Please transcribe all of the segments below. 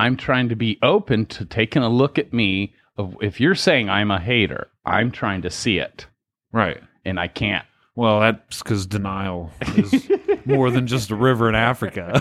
I'm trying to be open to taking a look at me. If you're saying I'm a hater, I'm trying to see it. Right. And I can't. Well, that's because denial is more than just a river in Africa.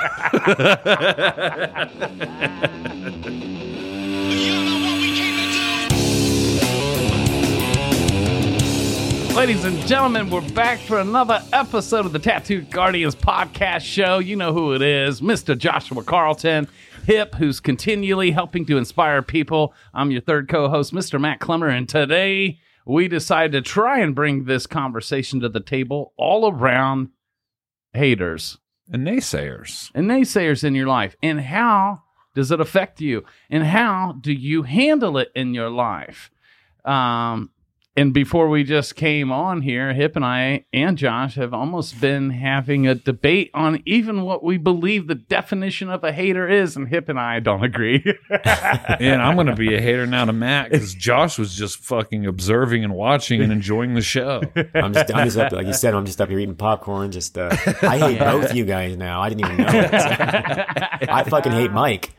Ladies and gentlemen, we're back for another episode of the Tattoo Guardians podcast show. You know who it is, Mr. Joshua Carlton, Hip, who's continually helping to inspire people. I'm your third co-host, Mr. Matt Clemmer, and today we decided to try and bring this conversation to the table all around haters. And naysayers. And naysayers in your life. And how does it affect you? And how do you handle it in your life? And before we just came on here, Hip and I and Josh have almost been having a debate on even what we believe the definition of a hater is, and Hip and I don't agree. And I'm going to be a hater now to Matt because Josh was just fucking observing and watching and enjoying the show. I'm just up, like you said, I'm just up here eating popcorn. I hate both you guys now. I didn't even know it. I fucking hate Mike.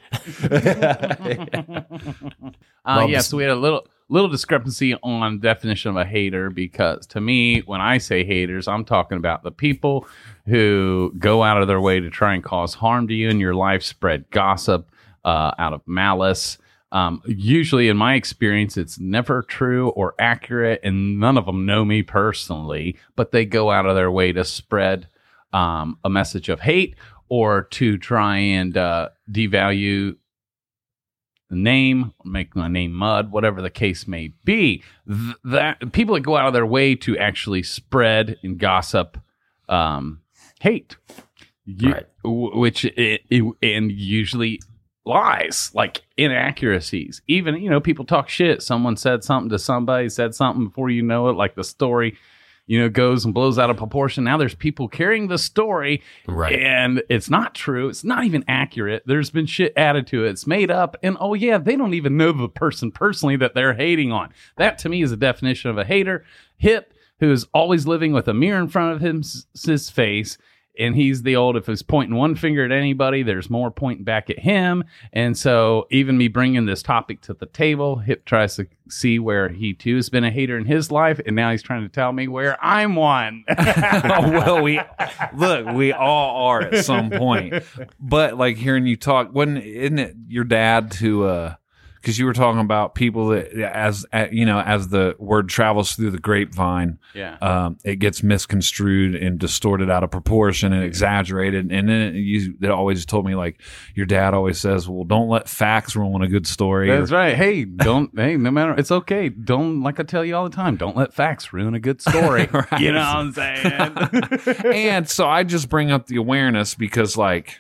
So we had a little discrepancy on definition of a hater, because to me, when I say haters, I'm talking about the people who go out of their way to try and cause harm to you in your life, spread gossip out of malice. Usually, in my experience, it's never true or accurate, and none of them know me personally, but they go out of their way to spread a message of hate or to try and devalue name, make my name mud, whatever the case may be. That people that go out of their way to actually spread and gossip hate, Right. which and usually lies, like inaccuracies. Even people talk shit. Someone said something to somebody, said something before you know it, like the story goes and blows out of proportion. Now there's people carrying the story, Right. and it's not true. It's not even accurate. There's been shit added to it. It's made up. And they don't even know the person personally that they're hating on. That to me is a definition of a hater. Hip, who is always living with a mirror in front of his face. And he's the old, if he's pointing one finger at anybody, there's more pointing back at him. And so even me bringing this topic to the table, Hip tries to see where he too has been a hater in his life. And now he's trying to tell me where I'm one. Well, we all are at some point. But like hearing you talk, isn't it your dad who, because you were talking about people that, as the word travels through the grapevine, it gets misconstrued and distorted out of proportion and exaggerated. And then they always told me, like, your dad always says, "Well, don't let facts ruin a good story." That's right. Hey, no matter, it's okay. Don't, like I tell you all the time, don't let facts ruin a good story. Right. You know what I'm saying? And so I just bring up the awareness because, like,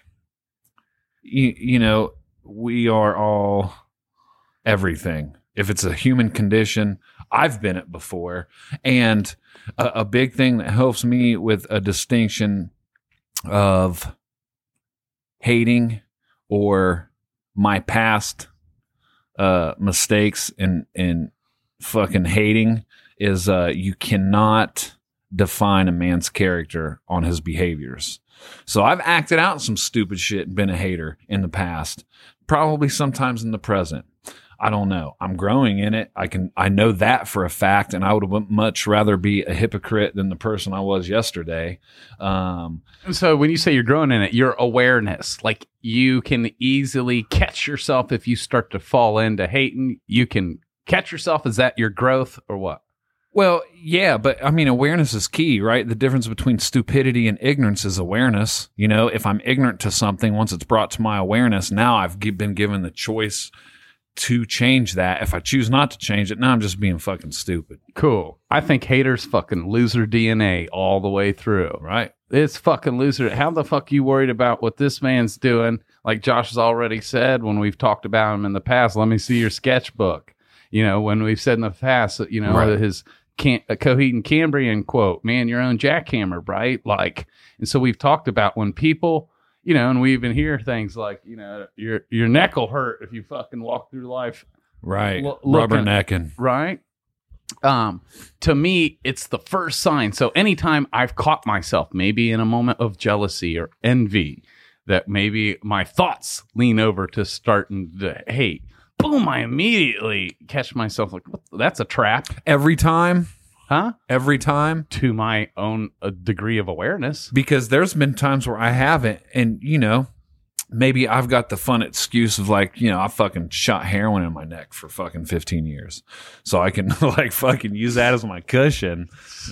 we are all everything. If it's a human condition, I've been it before. And a big thing that helps me with a distinction of hating or my past mistakes in fucking hating is you cannot define a man's character on his behaviors. So I've acted out some stupid shit and been a hater in the past, probably sometimes in the present. I don't know. I'm growing in it. I know that for a fact, and I would much rather be a hypocrite than the person I was yesterday. So when you say you're growing in it, your awareness, like you can easily catch yourself if you start to fall into hating. You can catch yourself. Is that your growth or what? Well, yeah, but I mean, awareness is key, right? The difference between stupidity and ignorance is awareness. If I'm ignorant to something, once it's brought to my awareness, now I've been given the choice to change that. If I choose not to change it, now I'm just being fucking stupid. Cool. I think haters fucking loser DNA all the way through. Right. It's fucking loser. How the fuck you worried about what this man's doing? Like Josh has already said when we've talked about him in the past, let me see your sketchbook. When we've said in the past, Right. his Coheed and Cambrian quote, man, your own jackhammer, right? Like, and so we've talked about when people, and we even hear things like, your neck will hurt if you fucking walk through life. Right. Rubbernecking. Right. To me, it's the first sign. So anytime I've caught myself, maybe in a moment of jealousy or envy, that maybe my thoughts lean over to starting to hate, boom, I immediately catch myself like, what? That's a trap. Every time? Huh? Every time? To my own degree of awareness. Because there's been times where I haven't, and, you know, maybe I've got the fun excuse of like, you know, I fucking shot heroin in my neck for fucking 15 years. So I can like fucking use that as my cushion.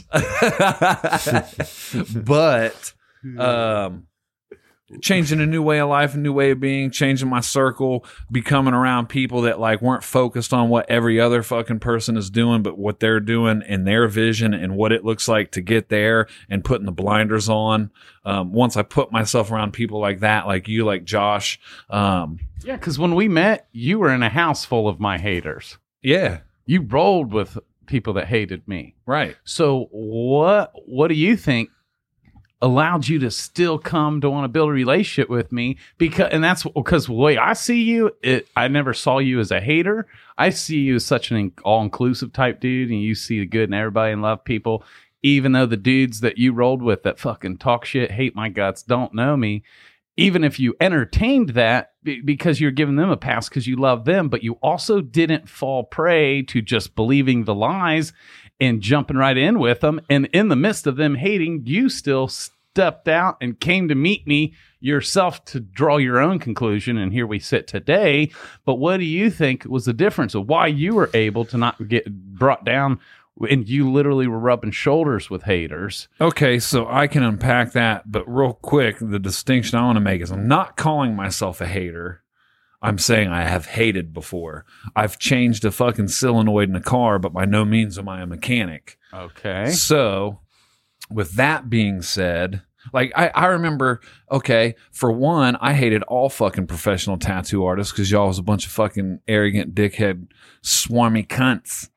But, changing a new way of life, a new way of being, changing my circle, becoming around people that like weren't focused on what every other fucking person is doing, but what they're doing and their vision and what it looks like to get there, and putting the blinders on. Once I put myself around people like that, like you, like Josh. Yeah, because when we met, you were in a house full of my haters. Yeah. You rolled with people that hated me. Right. So what do you think allowed you to still come to want to build a relationship with me? That's because the way I see you, I never saw you as a hater. I see you as such an all-inclusive type dude, and you see the good in everybody and love people, even though the dudes that you rolled with that fucking talk shit, hate my guts, don't know me. Even if you entertained that because you're giving them a pass because you love them, but you also didn't fall prey to just believing the lies and jumping right in with them. And in the midst of them hating, you still stepped out and came to meet me yourself to draw your own conclusion. And here we sit today. But what do you think was the difference of why you were able to not get brought down, and you literally were rubbing shoulders with haters? Okay, so I can unpack that, but real quick, the distinction I want to make is I'm not calling myself a hater. I'm saying I have hated before. I've changed a fucking solenoid in a car, but by no means am I a mechanic. Okay. So, with that being said, like I remember, okay, for one, I hated all fucking professional tattoo artists because y'all was a bunch of fucking arrogant, dickhead, swarmy cunts.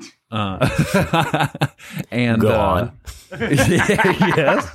And go on. Yes.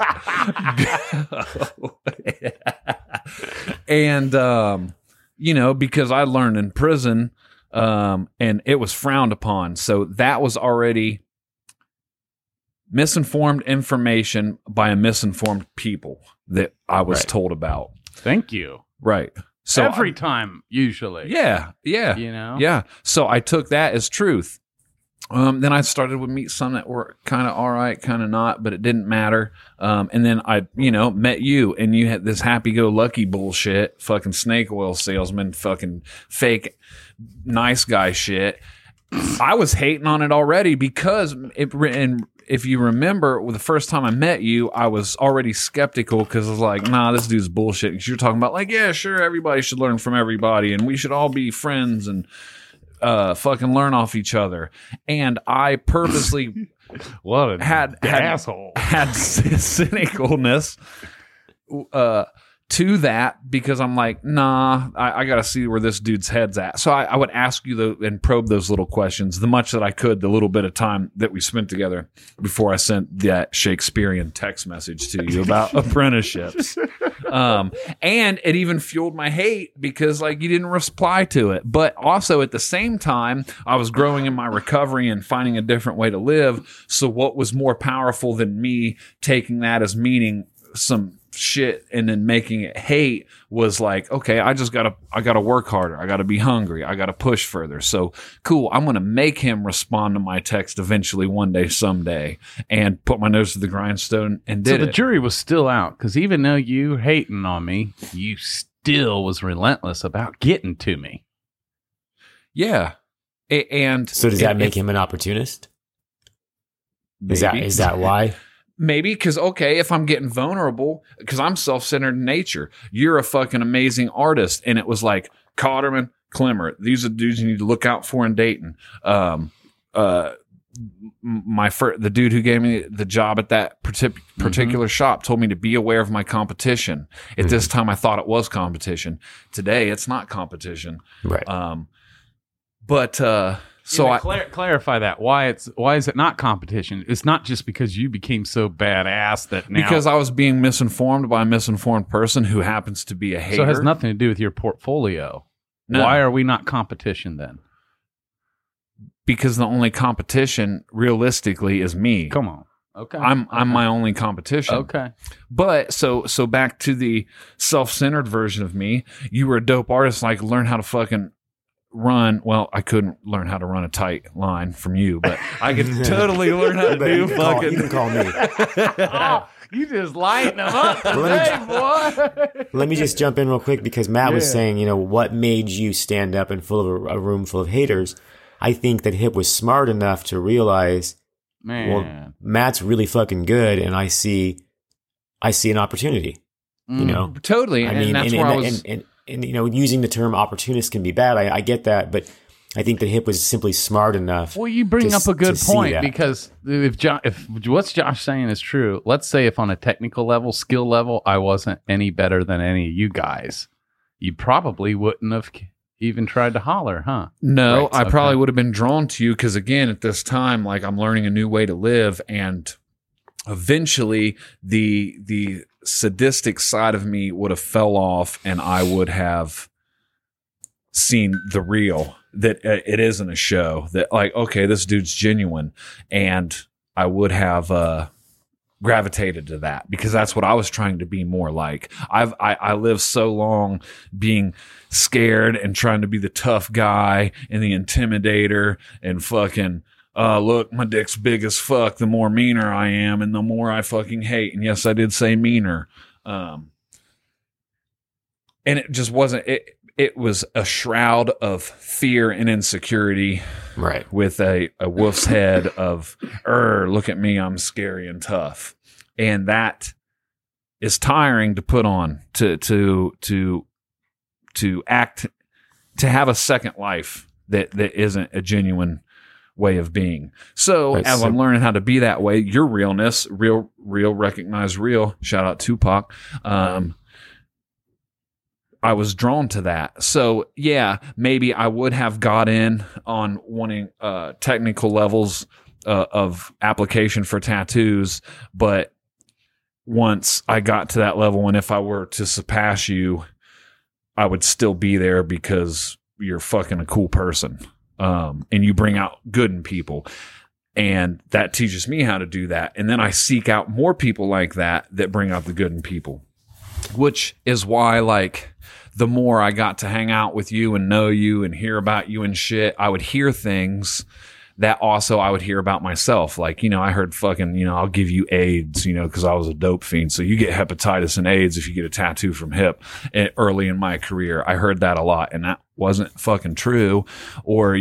And you know, because I learned in prison, and it was frowned upon. So that was already misinformed information by a misinformed people that I was told about. Thank you. Right. So every time, usually. Yeah. Yeah. You know? Yeah. So I took that as truth. Then I started to meet some that were kind of all right, kind of not, but it didn't matter. And then I, you know, met you, and you had this happy-go-lucky bullshit, fucking snake oil salesman, fucking fake nice guy shit. I was hating on it already because, if you remember, the first time I met you, I was already skeptical because I was like, nah, this dude's bullshit. Because you're talking about like, yeah, sure, everybody should learn from everybody, and we should all be friends, and fucking learn off each other. And I purposely had cynicalness to that because I'm like, nah, I got to see where this dude's head's at. So I would ask you and probe those little questions the much that I could, the little bit of time that we spent together before I sent that Shakespearean text message to you about apprenticeships. And it even fueled my hate because like you didn't reply to it. But also at the same time, I was growing in my recovery and finding a different way to live. So what was more powerful than me taking that as meaning some shit and then making it hate was like, okay, I gotta work harder. I gotta be hungry. I gotta push further. So cool. I'm going to make him respond to my text eventually one day, someday, and put my nose to the grindstone and did it. So the jury was still out because even though you hating on me, you still was relentless about getting to me. Yeah. And so does that make him an opportunist? Is that why? Maybe because, okay, if I'm getting vulnerable, because I'm self-centered in nature, you're a fucking amazing artist. And it was like, Cotterman, Clemmer, these are dudes you need to look out for in Dayton. The dude who gave me the job at that particular shop told me to be aware of my competition. At this time, I thought it was competition. Today, it's not competition. Right. So clarify that. Why is it not competition? It's not just because you became so badass that now. Because I was being misinformed by a misinformed person who happens to be a hater. So it has nothing to do with your portfolio. No. Why are we not competition then? Because the only competition realistically is me. Come on. Okay. I'm my only competition. Okay. But so back to the self-centered version of me. You were a dope artist, like learn how to fucking run. Well, I couldn't learn how to run a tight line from you, but I could totally learn how to do fucking. You can call me. Oh, you just lighting them up today, boy. Let me just jump in real quick because Matt was saying, what made you stand up in full of a room full of haters? I think that Hip was smart enough to realize, well, Matt's really fucking good, and I see an opportunity. Totally. And that's where I was. And using the term optionist can be bad. I get that, but I think that Hip was simply smart enough. Well, you bring up a good point because if what's Josh saying is true, let's say if on a technical level, skill level, I wasn't any better than any of you guys, you probably wouldn't have even tried to holler, huh? No, right, I probably would have been drawn to you because, again, at this time, like I'm learning a new way to live, and eventually the sadistic side of me would have fell off, and I would have seen the real, that it isn't a show, that like, okay, this dude's genuine, and I would have gravitated to that because that's what I was trying to be more like. I lived so long being scared and trying to be the tough guy and the intimidator and fucking look, my dick's big as fuck, the more meaner I am and the more I fucking hate. And yes, I did say meaner. And it just wasn't, it was a shroud of fear and insecurity, right? With a wolf's head of, look at me, I'm scary and tough. And that is tiring to put on, to act, to have a second life that isn't a genuine way of being. So right, as I'm learning how to be that way, your realness, real, recognize real, shout out Tupac. I was drawn to that. So yeah, maybe I would have got in on wanting technical levels of application for tattoos, but once I got to that level, and if I were to surpass you, I would still be there because you're fucking a cool person. And you bring out good in people, and that teaches me how to do that. And then I seek out more people like that bring out the good in people, which is why, like, the more I got to hang out with you and know you and hear about you and shit, I would hear things that also I would hear about myself. Like, I heard fucking, I'll give you AIDS, because I was a dope fiend. So you get hepatitis and AIDS if you get a tattoo from Hip early in my career. I heard that a lot, and that wasn't fucking true. Or,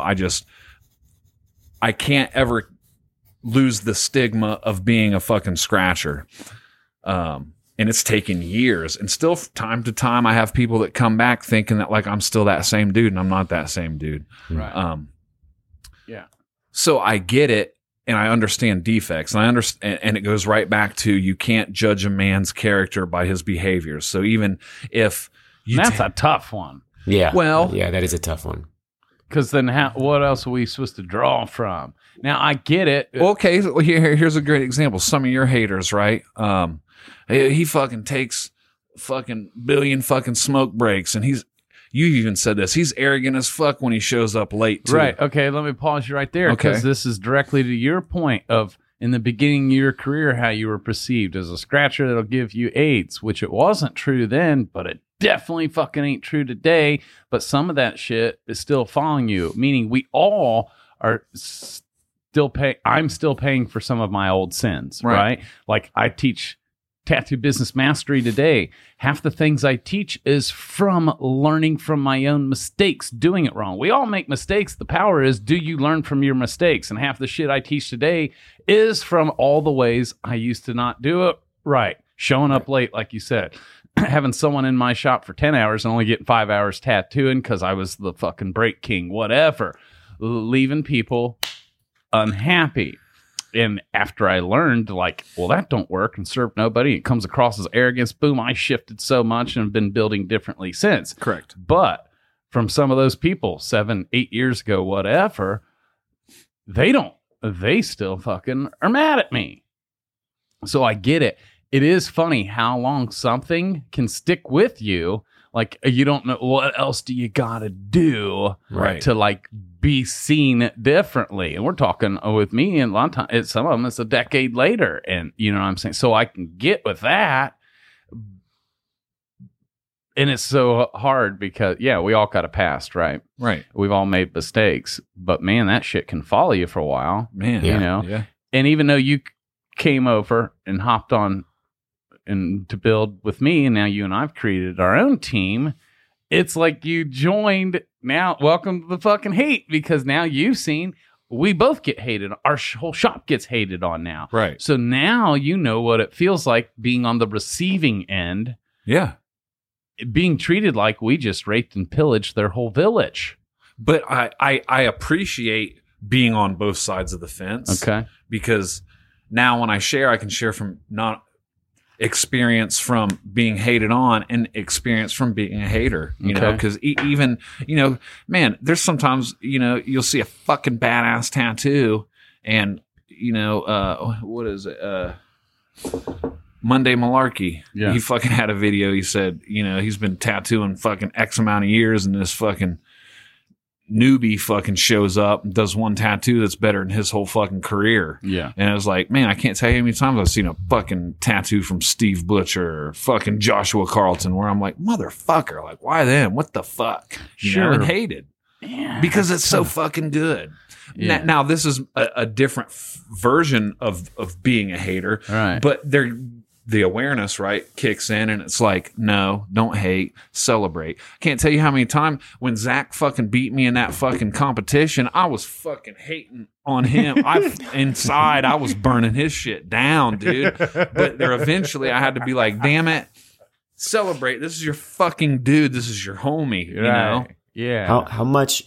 I can't ever lose the stigma of being a fucking scratcher. And it's taken years, and still time to time I have people that come back thinking that like I'm still that same dude, and I'm not that same dude. Right. Yeah. So I get it, and I understand defects, and I understand, and it goes right back to you can't judge a man's character by his behaviors. So even if that's a tough one. Yeah. Well, yeah, that is a tough one. Because then what else are we supposed to draw from? Now I get it. Okay, so here's a great example. Some of your haters, right? He fucking takes fucking billion fucking smoke breaks, and you even said this, he's arrogant as fuck when he shows up late too. Right. Okay, let me pause you right there, because this is directly to your point of in the beginning of your career, how you were perceived as a scratcher that'll give you AIDS, which it wasn't true then, but it definitely fucking ain't true today. But some of that shit is still following you, meaning we all are still I'm still paying for some of my old sins, right? Like I teach Tattoo Business Mastery today. Half the things I teach is from learning from my own mistakes, doing it wrong. We all make mistakes. The power is, do you learn from your mistakes? And half the shit I teach today is from all the ways I used to not do it right. Showing up late, like you said. Having someone in my shop for 10 hours and only getting 5 hours tattooing because I was the fucking break king, whatever. Leaving people unhappy. And after I learned, like, well, that don't work and serve nobody, it comes across as arrogance. Boom, I shifted so much and have been building differently since. Correct. But from some of those people 7, 8 years ago, whatever, they still fucking are mad at me. So I get it. It is funny how long something can stick with you Like, you don't know what else do you got to do to like be seen differently. And we're talking with me and a lot of times, some of them it's a decade later. And you know what I'm saying? So I can get with that. And it's so hard because, we all got a past, right? Right. We've all made mistakes. But man, that shit can follow you for a while. Man. You know? Yeah. And even though you came over and hopped on and to build with me, and now you and I've created our own team, it's like you joined. Now welcome to the fucking hate, because now you've seen we both get hated. Our whole shop gets hated on now, right? So now you know what it feels like being on the receiving end, being treated like we just raped and pillaged their whole village. But I appreciate being on both sides of the fence, because now when I share, I can share from not experience from being hated on and experience from being a hater, you know, because even, you know, man, there's sometimes, you know, you'll see a fucking badass tattoo and, you know, what is it? Monday Malarkey. Yeah. He fucking had a video. He said, you know, he's been tattooing fucking X amount of years, and this fucking newbie fucking shows up and does one tattoo that's better than his whole fucking career. Yeah. And I was like, man, I can't tell you how many times I've seen a fucking tattoo from Steve Butcher or fucking Joshua Carlton where I'm like, motherfucker, like, why them? What the fuck? You know, and hated. Yeah, because it's so fucking good. Yeah. Now, this is a different version of being a hater, right? But the awareness, right, kicks in, and it's like, no, don't hate, celebrate. Can't tell you how many times when Zach fucking beat me in that fucking competition, I was fucking hating on him. Inside, I was burning his shit down, dude. But there eventually, I had to be like, damn it, celebrate. This is your fucking dude. This is your homie. You know? Yeah. How much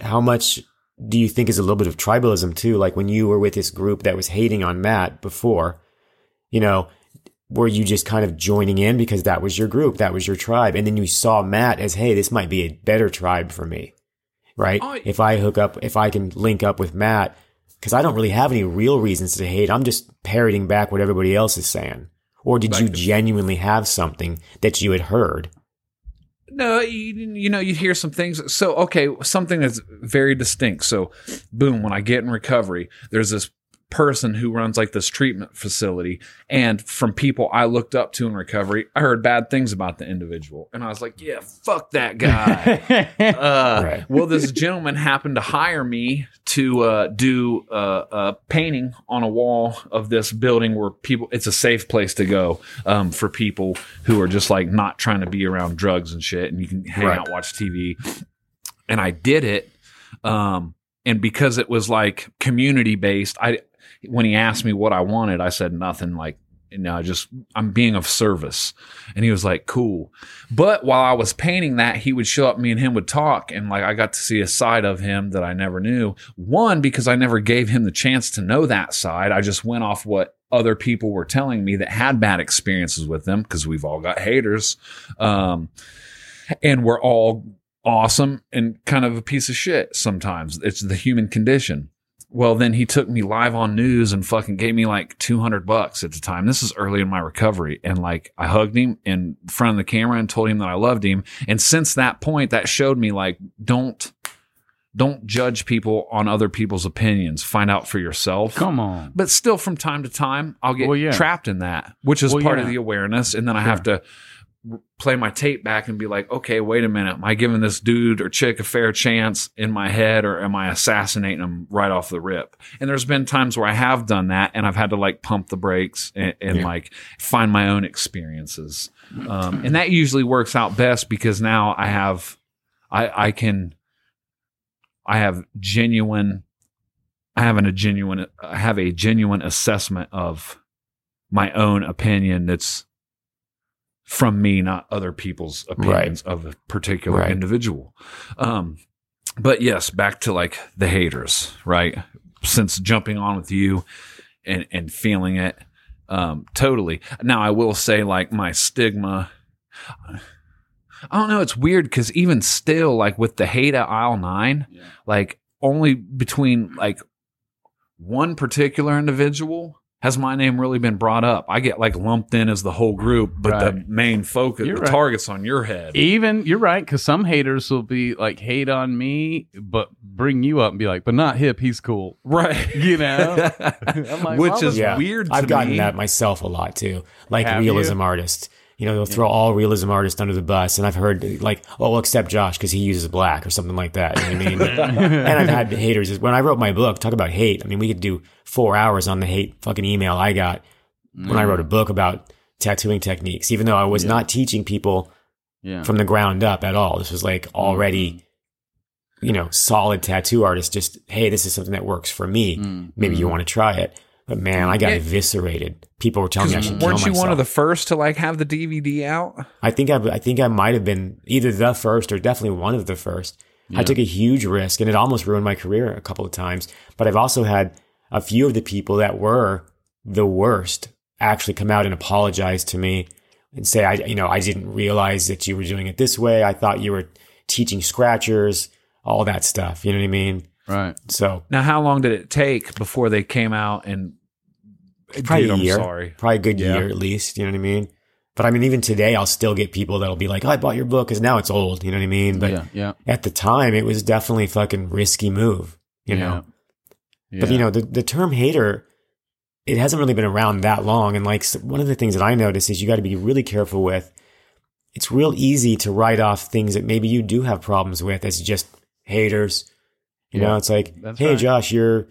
do you think is a little bit of tribalism too? Like when you were with this group that was hating on Matt before, you know, were you just kind of joining in because that was your group, that was your tribe, and then you saw Matt as, hey, this might be a better tribe for me, right? If I can link up with Matt, because I don't really have any real reasons to hate. I'm just parroting back what everybody else is saying. Or did you genuinely have something that you had heard? No, you know, you hear some things. So, okay, something that's very distinct. So, boom, when I get in recovery, there's this person who runs like this treatment facility, and from people I looked up to in recovery, I heard bad things about the individual, and I was like, yeah, fuck that guy. Right. Well, this gentleman happened to hire me to do painting on a wall of this building where people, it's a safe place to go for people who are just like not trying to be around drugs and shit, and you can hang out, watch TV. And I did it, and because it was like community based, when he asked me what I wanted, I said nothing, like, no, I'm being of service. And he was like, cool. But while I was painting that, he would show up, me and him would talk. And like, I got to see a side of him that I never knew. One, because I never gave him the chance to know that side. I just went off what other people were telling me that had bad experiences with them, because we've all got haters. And we're all awesome and kind of a piece of shit sometimes. It's the human condition. Well, then he took me live on news and fucking gave me like $200 at the time. This is early in my recovery. And like, I hugged him in front of the camera and told him that I loved him. And since that point, that showed me like, don't judge people on other people's opinions. Find out for yourself. Come on. But still, from time to time, I'll get trapped in that, which is part of the awareness. And then I have to play my tape back and be like, okay, wait a minute. Am I giving this dude or chick a fair chance in my head, or am I assassinating them right off the rip? And there's been times where I have done that, and I've had to like pump the brakes and like find my own experiences. And that usually works out best, because now I have a genuine assessment of my own opinion that's from me, not other people's opinions of a particular individual. But yes, back to like the haters, right? Since jumping on with you and feeling it, totally. Now I will say, like, my stigma, I don't know. It's weird, because even still, like with the hate at aisle 9, like only between like one particular individual has my name really been brought up? I get like lumped in as the whole group, but the main focus, the target's on your head. Even, you're right, because some haters will be like, hate on me, but bring you up and be like, but not Hip, he's cool. Right. You know? I'm like, which is weird to me. I've gotten that myself a lot too. Like realism artists. You know, they'll throw all realism artists under the bus. And I've heard like, oh, well, except Josh because he uses black or something like that. You know what I mean? And I've had haters. When I wrote my book, talk about hate. I mean, we could do 4 hours on the hate fucking email I got when I wrote a book about tattooing techniques, even though I was not teaching people from the ground up at all. This was like already, you know, solid tattoo artists. Just, hey, this is something that works for me. Maybe you want to try it. But man, I got eviscerated. People were telling me I should kill myself. Weren't you one of the first to like have the DVD out? I think I might have been either the first or definitely one of the first. Yeah. I took a huge risk and it almost ruined my career a couple of times. But I've also had a few of the people that were the worst actually come out and apologize to me and say, I didn't realize that you were doing it this way. I thought you were teaching scratchers, all that stuff. You know what I mean? Right. So now, how long did it take before they came out and probably a year? I'm sorry. Probably a good year at least. You know what I mean? But I mean, even today, I'll still get people that'll be like, "Oh, I bought your book," because now it's old. You know what I mean? But at the time, it was definitely a fucking risky move. You know. Yeah. But you know, the term hater, it hasn't really been around that long. And like one of the things that I notice is you got to be really careful with. It's real easy to write off things that maybe you do have problems with as just haters. You know, it's like, hey, Josh, you're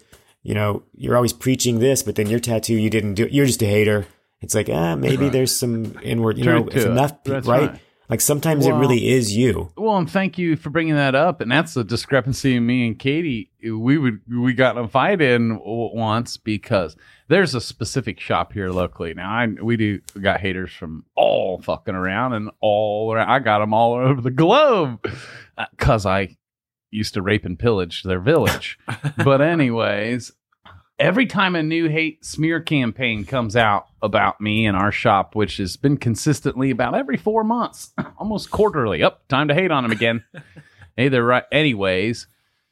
always preaching this, but then your tattoo, you didn't do it. You're just a hater. It's like, maybe there's some inward, if enough, right? Like sometimes it really is you. Well, and thank you for bringing that up. And that's the discrepancy in me and Katie. We got in a fight in once because there's a specific shop here locally. Now we got haters from all fucking around and all around. I got them all over the globe because I used to rape and pillage their village. But anyways, every time a new hate smear campaign comes out about me and our shop, which has been consistently about every 4 months, almost quarterly, time to hate on them again. Hey, they're right. Anyways,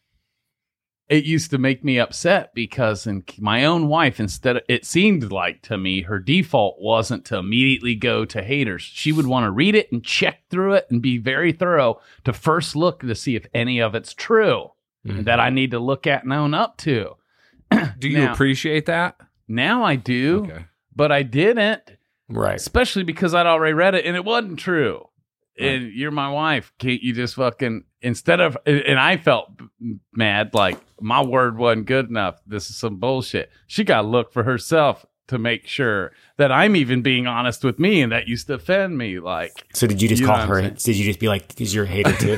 it used to make me upset because my own wife, it seemed like to me, her default wasn't to immediately go to haters. She would want to read it and check through it and be very thorough to first look to see if any of it's true that I need to look at and own up to. Do you appreciate that? Now I do, but I didn't. Right. Especially because I'd already read it and it wasn't true. And you're my wife. Can't you just fucking, and I felt mad, like my word wasn't good enough. This is some bullshit. She got to look for herself to make sure that I'm even being honest with me, and that used to offend me. Like, so did you just call her? Did you just be like, because you're a hater too?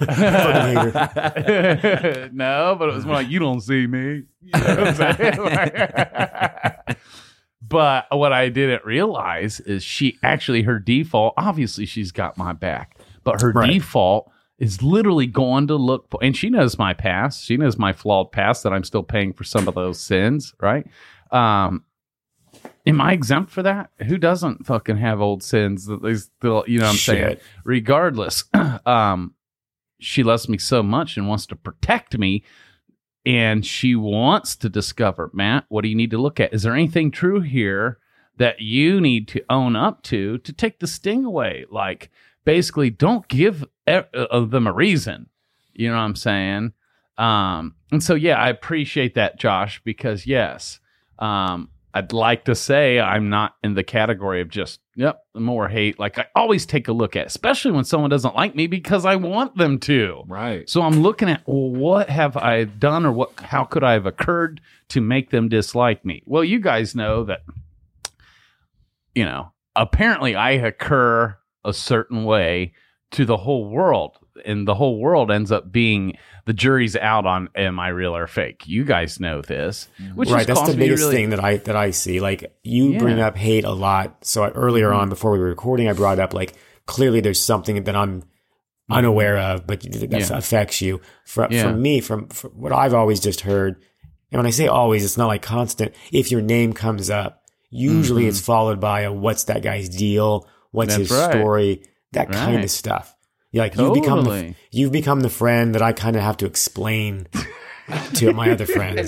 No, but it was more like, you don't see me. You know what I'm saying? But what I didn't realize is her default, obviously she's got my back, but her default is literally going to look for, and she knows my past. She knows my flawed past, that I'm still paying for some of those sins, right? Am I exempt for that? Who doesn't fucking have old sins that they still, you know what I'm saying? Regardless, she loves me so much and wants to protect me. And she wants to discover, Matt, what do you need to look at? Is there anything true here that you need to own up to take the sting away? Like, basically, don't give them a reason. You know what I'm saying? And so, I appreciate that, Josh, because, yes, I'd like to say I'm not in the category of just, more hate. Like, I always take a look at, especially when someone doesn't like me, because I want them to. Right. So I'm looking at, well, what have I done, or how could I have occurred to make them dislike me? Well, you guys know that, apparently I occur a certain way to the whole world, and the whole world ends up being, the jury's out on am I real or fake. You guys know this, which right. That's the biggest thing that I see. Like, you bring up hate a lot. So earlier on, before we were recording, I brought up like, clearly there's something that I'm unaware of, but that affects you. From me, from what I've always just heard, and when I say always, it's not like constant. If your name comes up, usually it's followed by a what's that guy's deal, what's his story, that kind of stuff. You're like, you've become the friend that I kind of have to explain to my other friends.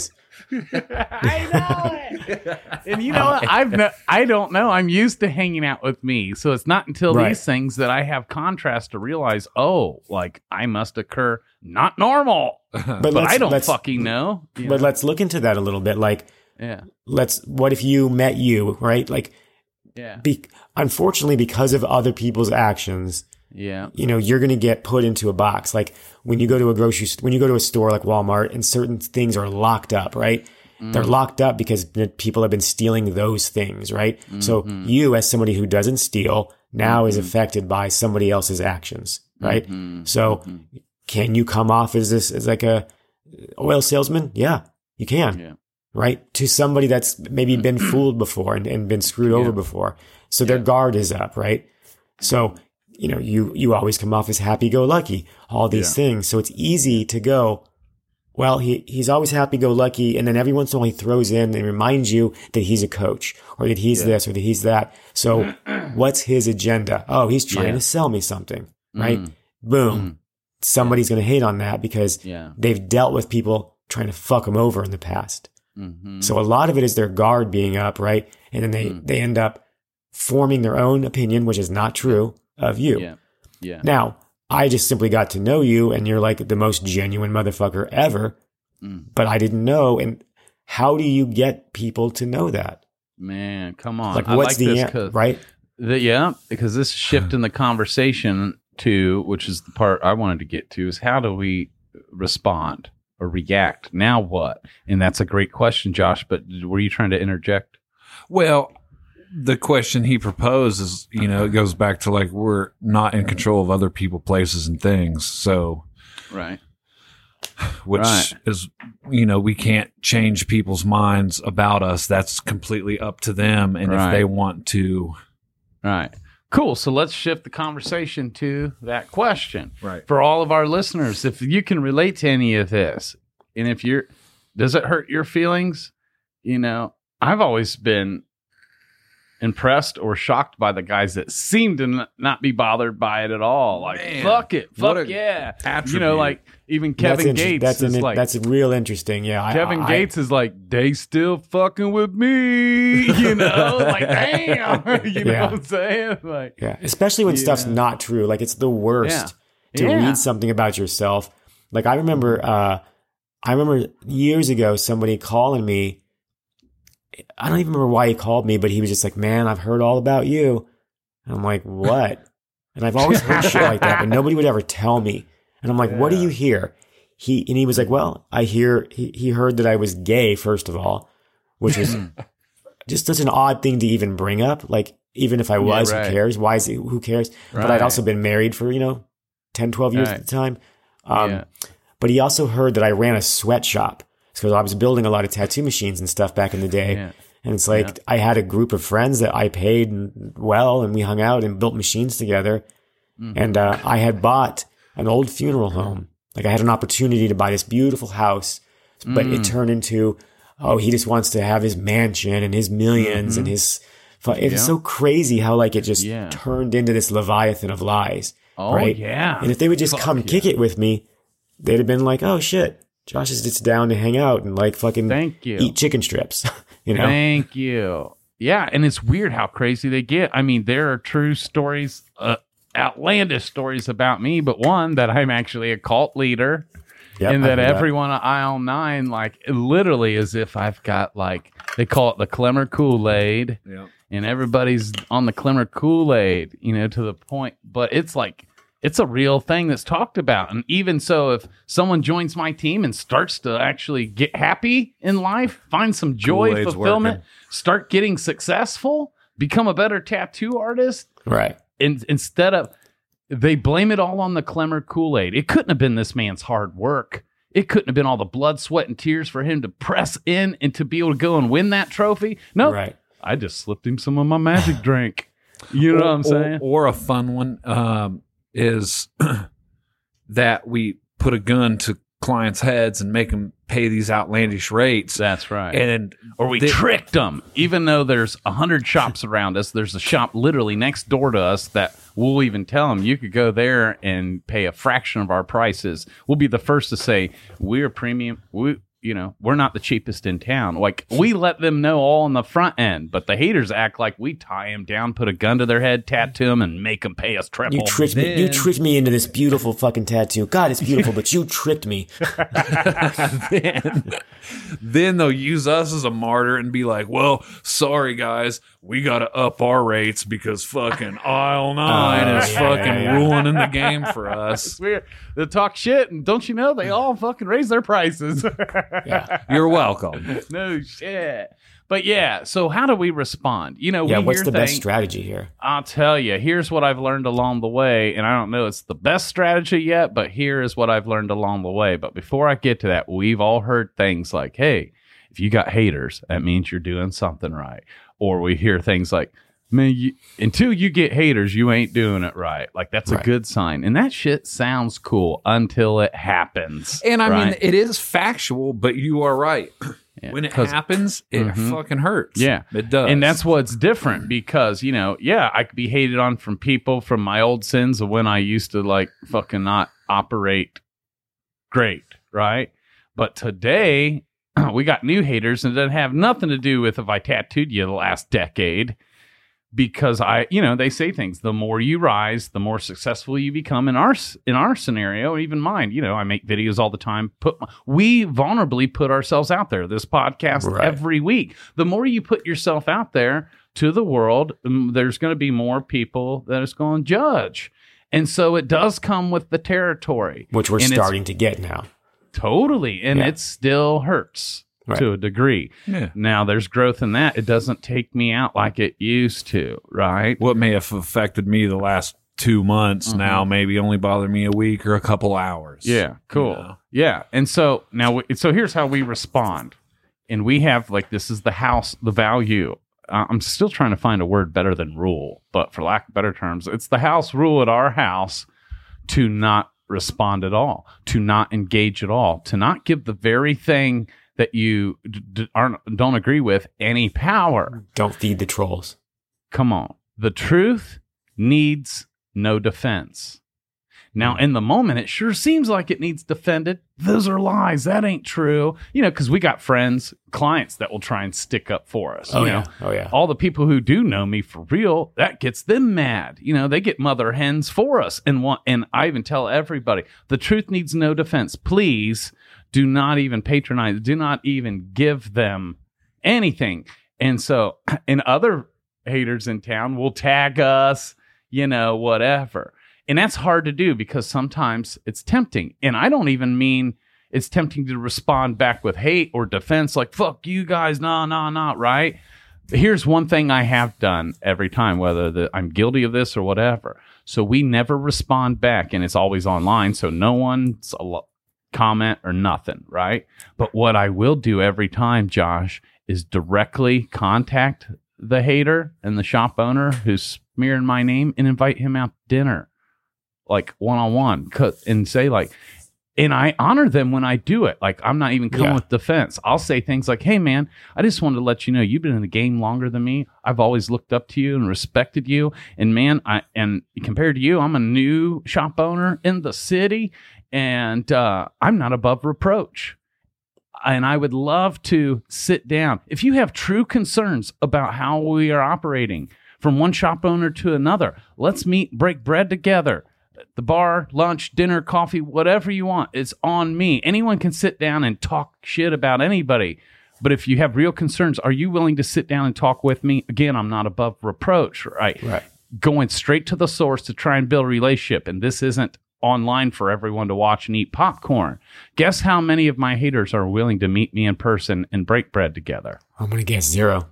I know it. And you know what? I don't know. I'm used to hanging out with me. So it's not until these things that I have contrast to realize, like I must occur not normal. But I don't fucking know. But let's look into that a little bit. Like, what if you met you, right? Like, unfortunately, because of other people's actions, you're going to get put into a box. Like when you go to when you go to a store like Walmart and certain things are locked up, right? They're locked up because people have been stealing those things, right? So you, as somebody who doesn't steal, now is affected by somebody else's actions, right? So can you come off as like a oil salesman? Yeah, you can. Yeah. Right? To somebody that's maybe been fooled before and been screwed over before. So their guard is up, right? So, you always come off as happy-go-lucky, all these things. So it's easy to go, well, he's always happy-go-lucky. And then every once in a while he throws in and reminds you that he's a coach or that he's this or that he's that. So what's his agenda? Oh, he's trying to sell me something, right? Boom. Somebody's going to hate on that because they've dealt with people trying to fuck them over in the past. So a lot of it is their guard being up, right? And then they end up forming their own opinion, which is not true of you. Yeah. Now, I just simply got to know you and you're like the most genuine motherfucker ever, but I didn't know. And how do you get people to know that? Man, come on. Like what's right? Because this shift in the conversation to, which is the part I wanted to get to, is how do we respond? Or react. Now what? And that's a great question, Josh, but were you trying to interject? Well, the question he proposes, it goes back to like we're not in control of other people, places, and things. So, which is, we can't change people's minds about us. That's completely up to them. And if they want to. Right. Cool. So let's shift the conversation to that question. Right. For all of our listeners, if you can relate to any of this, and does it hurt your feelings? I've always been impressed or shocked by the guys that seem to not be bothered by it at all. Like, fuck it. Fuck yeah. Attribute. Like even Kevin Gates is like. That's real interesting. Yeah. Kevin Gates is like, they still fucking with me. Like, damn. You know what I'm saying? Like, especially when stuff's not true. Like, it's the worst to read something about yourself. Like, I remember years ago somebody calling me. I don't even remember why he called me, but he was just like, man, I've heard all about you. And I'm like, what? And I've always heard shit like that, but nobody would ever tell me. And I'm like, what do you hear? He was like, well, I hear, he heard that I was gay, first of all, which was just such an odd thing to even bring up. Like, even if I was, who cares? Who cares? Right. But I'd also been married for, 10, 12 years at the time. But he also heard that I ran a sweatshop. Because I was building a lot of tattoo machines and stuff back in the day. Yeah. And it's like, I had a group of friends that I paid well, and we hung out and built machines together. And I had bought an old funeral home. Like, I had an opportunity to buy this beautiful house, but it turned into, he just wants to have his mansion and his millions and his, it's so crazy how like it just turned into this Leviathan of lies. Oh, right? yeah. And if they would just kick it with me, they'd have been like, oh shit. Josh is just down to hang out and like fucking eat chicken strips, Thank you. Yeah, and it's weird how crazy they get. I mean, there are true stories, outlandish stories about me, but one that I'm actually a cult leader, and that everyone at Aisle 9, like literally as if I've got like, they call it the Clemmer Kool-Aid, and everybody's on the Clemmer Kool-Aid, to the point, but it's like, it's a real thing that's talked about. And even so, if someone joins my team and starts to actually get happy in life, find some joy, Kool-Aid's fulfillment, start getting successful, become a better tattoo artist. Right. And instead of, they blame it all on the Clemmer Kool-Aid. It couldn't have been this man's hard work. It couldn't have been all the blood, sweat, and tears for him to press in and to be able to go and win that trophy. No, right. I just slipped him some of my magic drink. You know what I'm saying? Or a fun one, is that we put a gun to clients' heads and make them pay these outlandish rates. That's right. Or we tricked them. Even though there's 100 shops around us, there's a shop literally next door to us that we'll even tell them, you could go there and pay a fraction of our prices. We'll be the first to say, we're premium. we're not the cheapest in town. Like, we let them know all on the front end, but the haters act like we tie them down, put a gun to their head, tattoo them, and make them pay us triple. You tricked me into this beautiful fucking tattoo. God, it's beautiful, but you tricked me. then they'll use us as a martyr and be like, well, sorry guys, we got to up our rates because fucking aisle 9 is fucking ruining the game for us. It's weird. They talk shit, and don't you know they all fucking raise their prices. Yeah. You're welcome. No shit. But yeah, so how do we respond? What's the best strategy here? I'll tell you. Here's what I've learned along the way, and I don't know it's the best strategy yet, but here is what I've learned along the way. But before I get to that, we've all heard things like, hey, if you got haters, that means you're doing something right. Or we hear things like, man, until you get haters, you ain't doing it right. Like, that's a good sign. And that shit sounds cool until it happens. And I mean, it is factual, but you are right. Yeah, when it happens, it fucking hurts. Yeah, it does. And that's what's different because, I could be hated on from people from my old sins of when I used to like fucking not operate great, right? But today, we got new haters, and it doesn't have nothing to do with if I tattooed you the last decade. Because they say things. The more you rise, the more successful you become. In our scenario, even mine. I make videos all the time. We vulnerably put ourselves out there. This podcast every week. The more you put yourself out there to the world, there's going to be more people that is going to judge. And so it does come with the territory, which we're starting to get now. Totally, and it still hurts. To a degree. Yeah. Now, there's growth in that. It doesn't take me out like it used to, right? What may have affected me the last 2 months now maybe only bother me a week or a couple hours. Yeah, cool. Yeah, and so now, so here's how we respond. And we have, this is the house, the value. I'm still trying to find a word better than rule, but for lack of better terms, it's the house rule at our house to not respond at all, to not engage at all, to not give the very thing that you don't agree with any power. Don't feed the trolls. Come on. The truth needs no defense. Now, in the moment, it sure seems like it needs defended. Those are lies. That ain't true. Because we got friends, clients that will try and stick up for us. Oh, yeah. All the people who do know me for real, that gets them mad. They get mother hens for us. And I even tell everybody, the truth needs no defense. Please do not even patronize. Do not even give them anything. And so, and other haters in town will tag us, whatever. And that's hard to do because sometimes it's tempting. And I don't even mean it's tempting to respond back with hate or defense like, fuck you guys, nah, right? Here's one thing I have done every time, whether I'm guilty of this or whatever. So we never respond back, and it's always online, so no one's comment or nothing, right? But what I will do every time, Josh, is directly contact the hater and the shop owner who's smearing my name and invite him out to dinner, like one-on-one, and say and I honor them when I do it. Like, I'm not even coming with defense. I'll say things like, hey man, I just wanted to let you know you've been in the game longer than me. I've always looked up to you and respected you. And man, and compared to you, I'm a new shop owner in the city, and I'm not above reproach. And I would love to sit down. If you have true concerns about how we are operating from one shop owner to another, let's meet, break bread together. The bar, lunch, dinner, coffee, whatever you want, it's on me. Anyone can sit down and talk shit about anybody. But if you have real concerns, are you willing to sit down and talk with me? Again, I'm not above reproach, right? Going straight to the source to try and build a relationship. And this isn't online for everyone to watch and eat popcorn. Guess how many of my haters are willing to meet me in person and break bread together? I'm going to guess 0.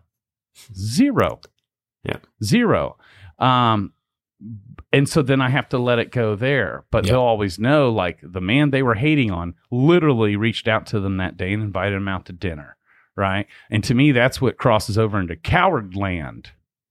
0. Yeah. 0. And so then I have to let it go there. But they'll always know, the man they were hating on literally reached out to them that day and invited them out to dinner, right? And to me, that's what crosses over into coward land.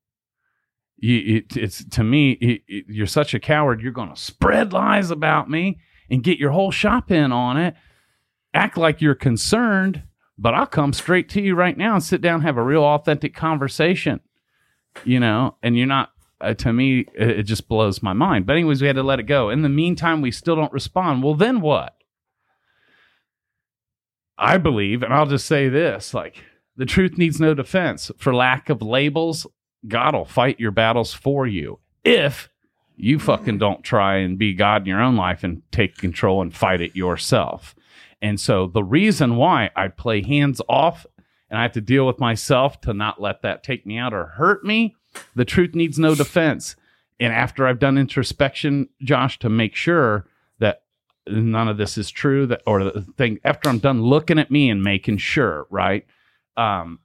It's to me, you're such a coward, you're going to spread lies about me and get your whole shop in on it, act like you're concerned, but I'll come straight to you right now and sit down and have a real authentic conversation, and you're not. To me, it just blows my mind. But anyways, we had to let it go. In the meantime, we still don't respond. Well, then what? I believe, and I'll just say this, like, the truth needs no defense. For lack of labels, God will fight your battles for you if you fucking don't try and be God in your own life and take control and fight it yourself. And so the reason why I play hands off and I have to deal with myself to not let that take me out or hurt me, the truth needs no defense. And after I've done introspection, Josh, to make sure that none of this is true, that, or the thing, after I'm done looking at me and making sure, right, I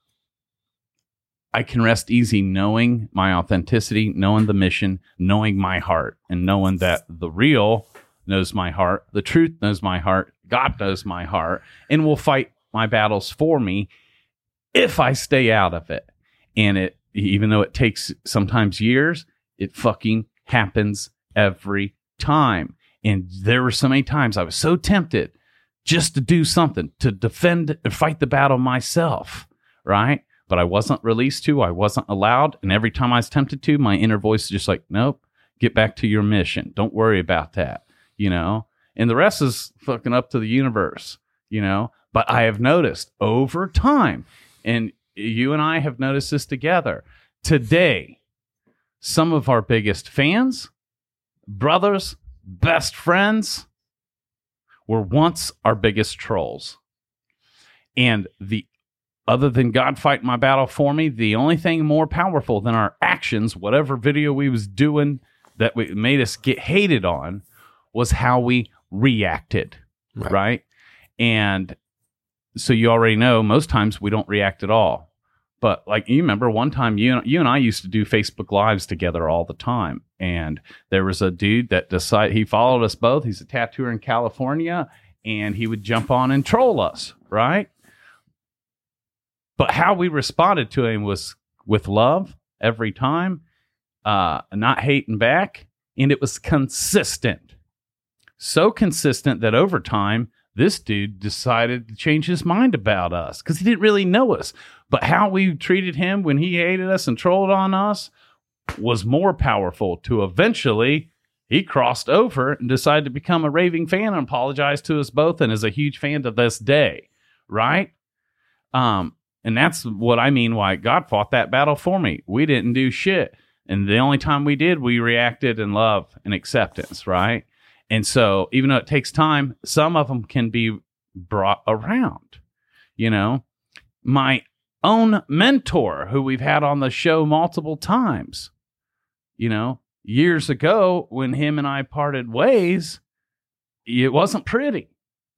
can rest easy knowing my authenticity, knowing the mission, knowing my heart, and knowing that the real knows my heart, the truth knows my heart, God knows my heart, and will fight my battles for me if I stay out of it. And it, even though it takes sometimes years, it fucking happens every time. And there were so many times I was so tempted just to do something, to defend and fight the battle myself, right? But I wasn't released to, I wasn't allowed. And every time I was tempted to, my inner voice is just like, nope, get back to your mission. Don't worry about that, you know? And the rest is fucking up to the universe, you know? But I have noticed over time, and you and I have noticed this together, today, some of our biggest fans, brothers, best friends, were once our biggest trolls. And other than God fighting my battle for me, the only thing more powerful than our actions, whatever video we was doing that made us get hated on, was how we reacted, right? And so you already know most times we don't react at all. But like, you remember one time you and I used to do Facebook Lives together all the time. And there was a dude that decided, he followed us both. He's a tattooer in California, and he would jump on and troll us, right? But how we responded to him was with love every time, not hating back. And it was consistent. So consistent that over time, this dude decided to change his mind about us because he didn't really know us. But how we treated him when he hated us and trolled on us was more powerful, to eventually he crossed over and decided to become a raving fan and apologize to us both, and is a huge fan to this day, right? And that's what I mean why God fought that battle for me. We didn't do shit. And the only time we did, we reacted in love and acceptance, right? And so even though it takes time, some of them can be brought around. You know, my own mentor, who we've had on the show multiple times, you know, years ago when him and I parted ways, it wasn't pretty.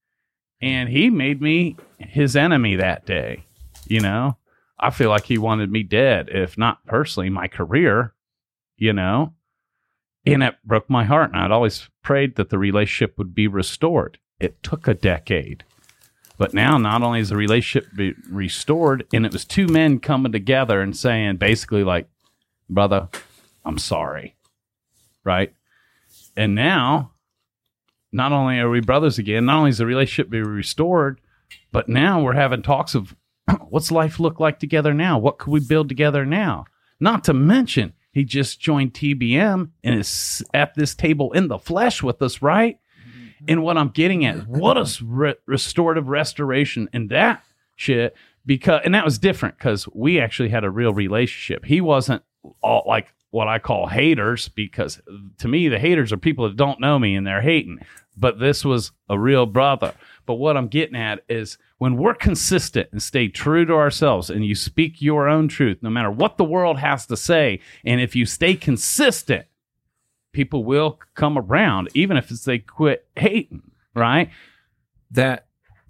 And he made me his enemy that day. You know, I feel like he wanted me dead, if not personally, my career, you know. And it broke my heart. And I'd always prayed that the relationship would be restored. It took a decade. But now not only is the relationship be restored, and it was two men coming together and saying basically like, brother, I'm sorry. Right? And now, not only are we brothers again, not only is the relationship be restored, but now we're having talks of what's life look like together now? What could we build together now? Not to mention, he just joined TBM and is at this table in the flesh with us, right? And what I'm getting at, what is restorative restoration and that shit, because, and that was different because we actually had a real relationship. He wasn't all like what I call haters, because to me, the haters are people that don't know me and they're hating. But this was a real brother. But what I'm getting at is when we're consistent and stay true to ourselves and you speak your own truth, no matter what the world has to say, and if you stay consistent, people will come around, even if it's they quit hating, right? That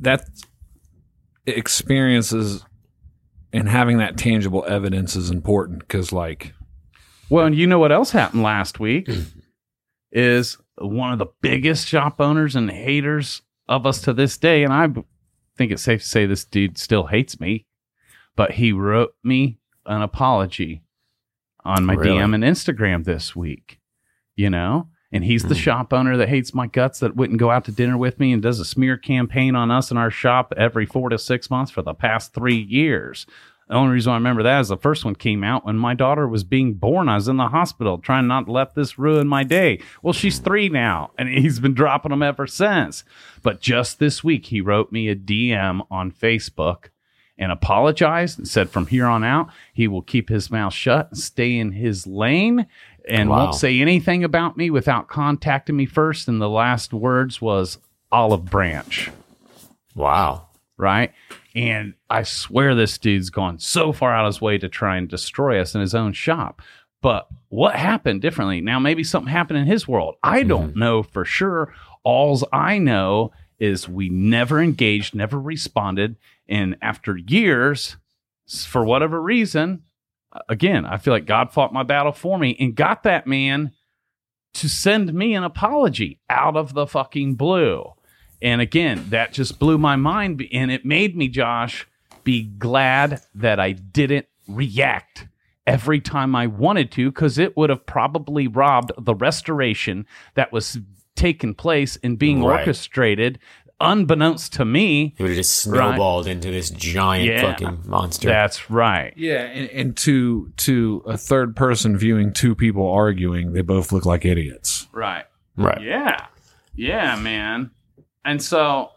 experiences and having that tangible evidence is important because, like... Well, and you know what else happened last week is one of the biggest shop owners and haters of us to this day, and I think it's safe to say this dude still hates me, but he wrote me an apology on my DM and Instagram this week, you know? And he's the shop owner that hates my guts, that wouldn't go out to dinner with me and does a smear campaign on us in our shop every 4 to 6 months for the past 3 years. The only reason I remember that is the first one came out when my daughter was being born. I was in the hospital trying not to let this ruin my day. Well, she's 3 now, and he's been dropping them ever since. But just this week, he wrote me a DM on Facebook and apologized and said from here on out, he will keep his mouth shut and stay in his lane and won't say anything about me without contacting me first. And the last words was olive branch. Wow. Right? And I swear this dude's gone so far out of his way to try and destroy us in his own shop. But what happened differently? Now, maybe something happened in his world. I don't know for sure. Alls I know is we never engaged, never responded. And after years, for whatever reason, again, I feel like God fought my battle for me and got that man to send me an apology out of the fucking blue. And again, that just blew my mind. And it made me, Josh, be glad that I didn't react every time I wanted to, because it would have probably robbed the restoration that was taking place and being orchestrated unbeknownst to me. It would have just snowballed into this giant fucking monster. That's right. Yeah, and to a third person viewing two people arguing, they both look like idiots. Right. Right. Yeah. Yeah, man. And so,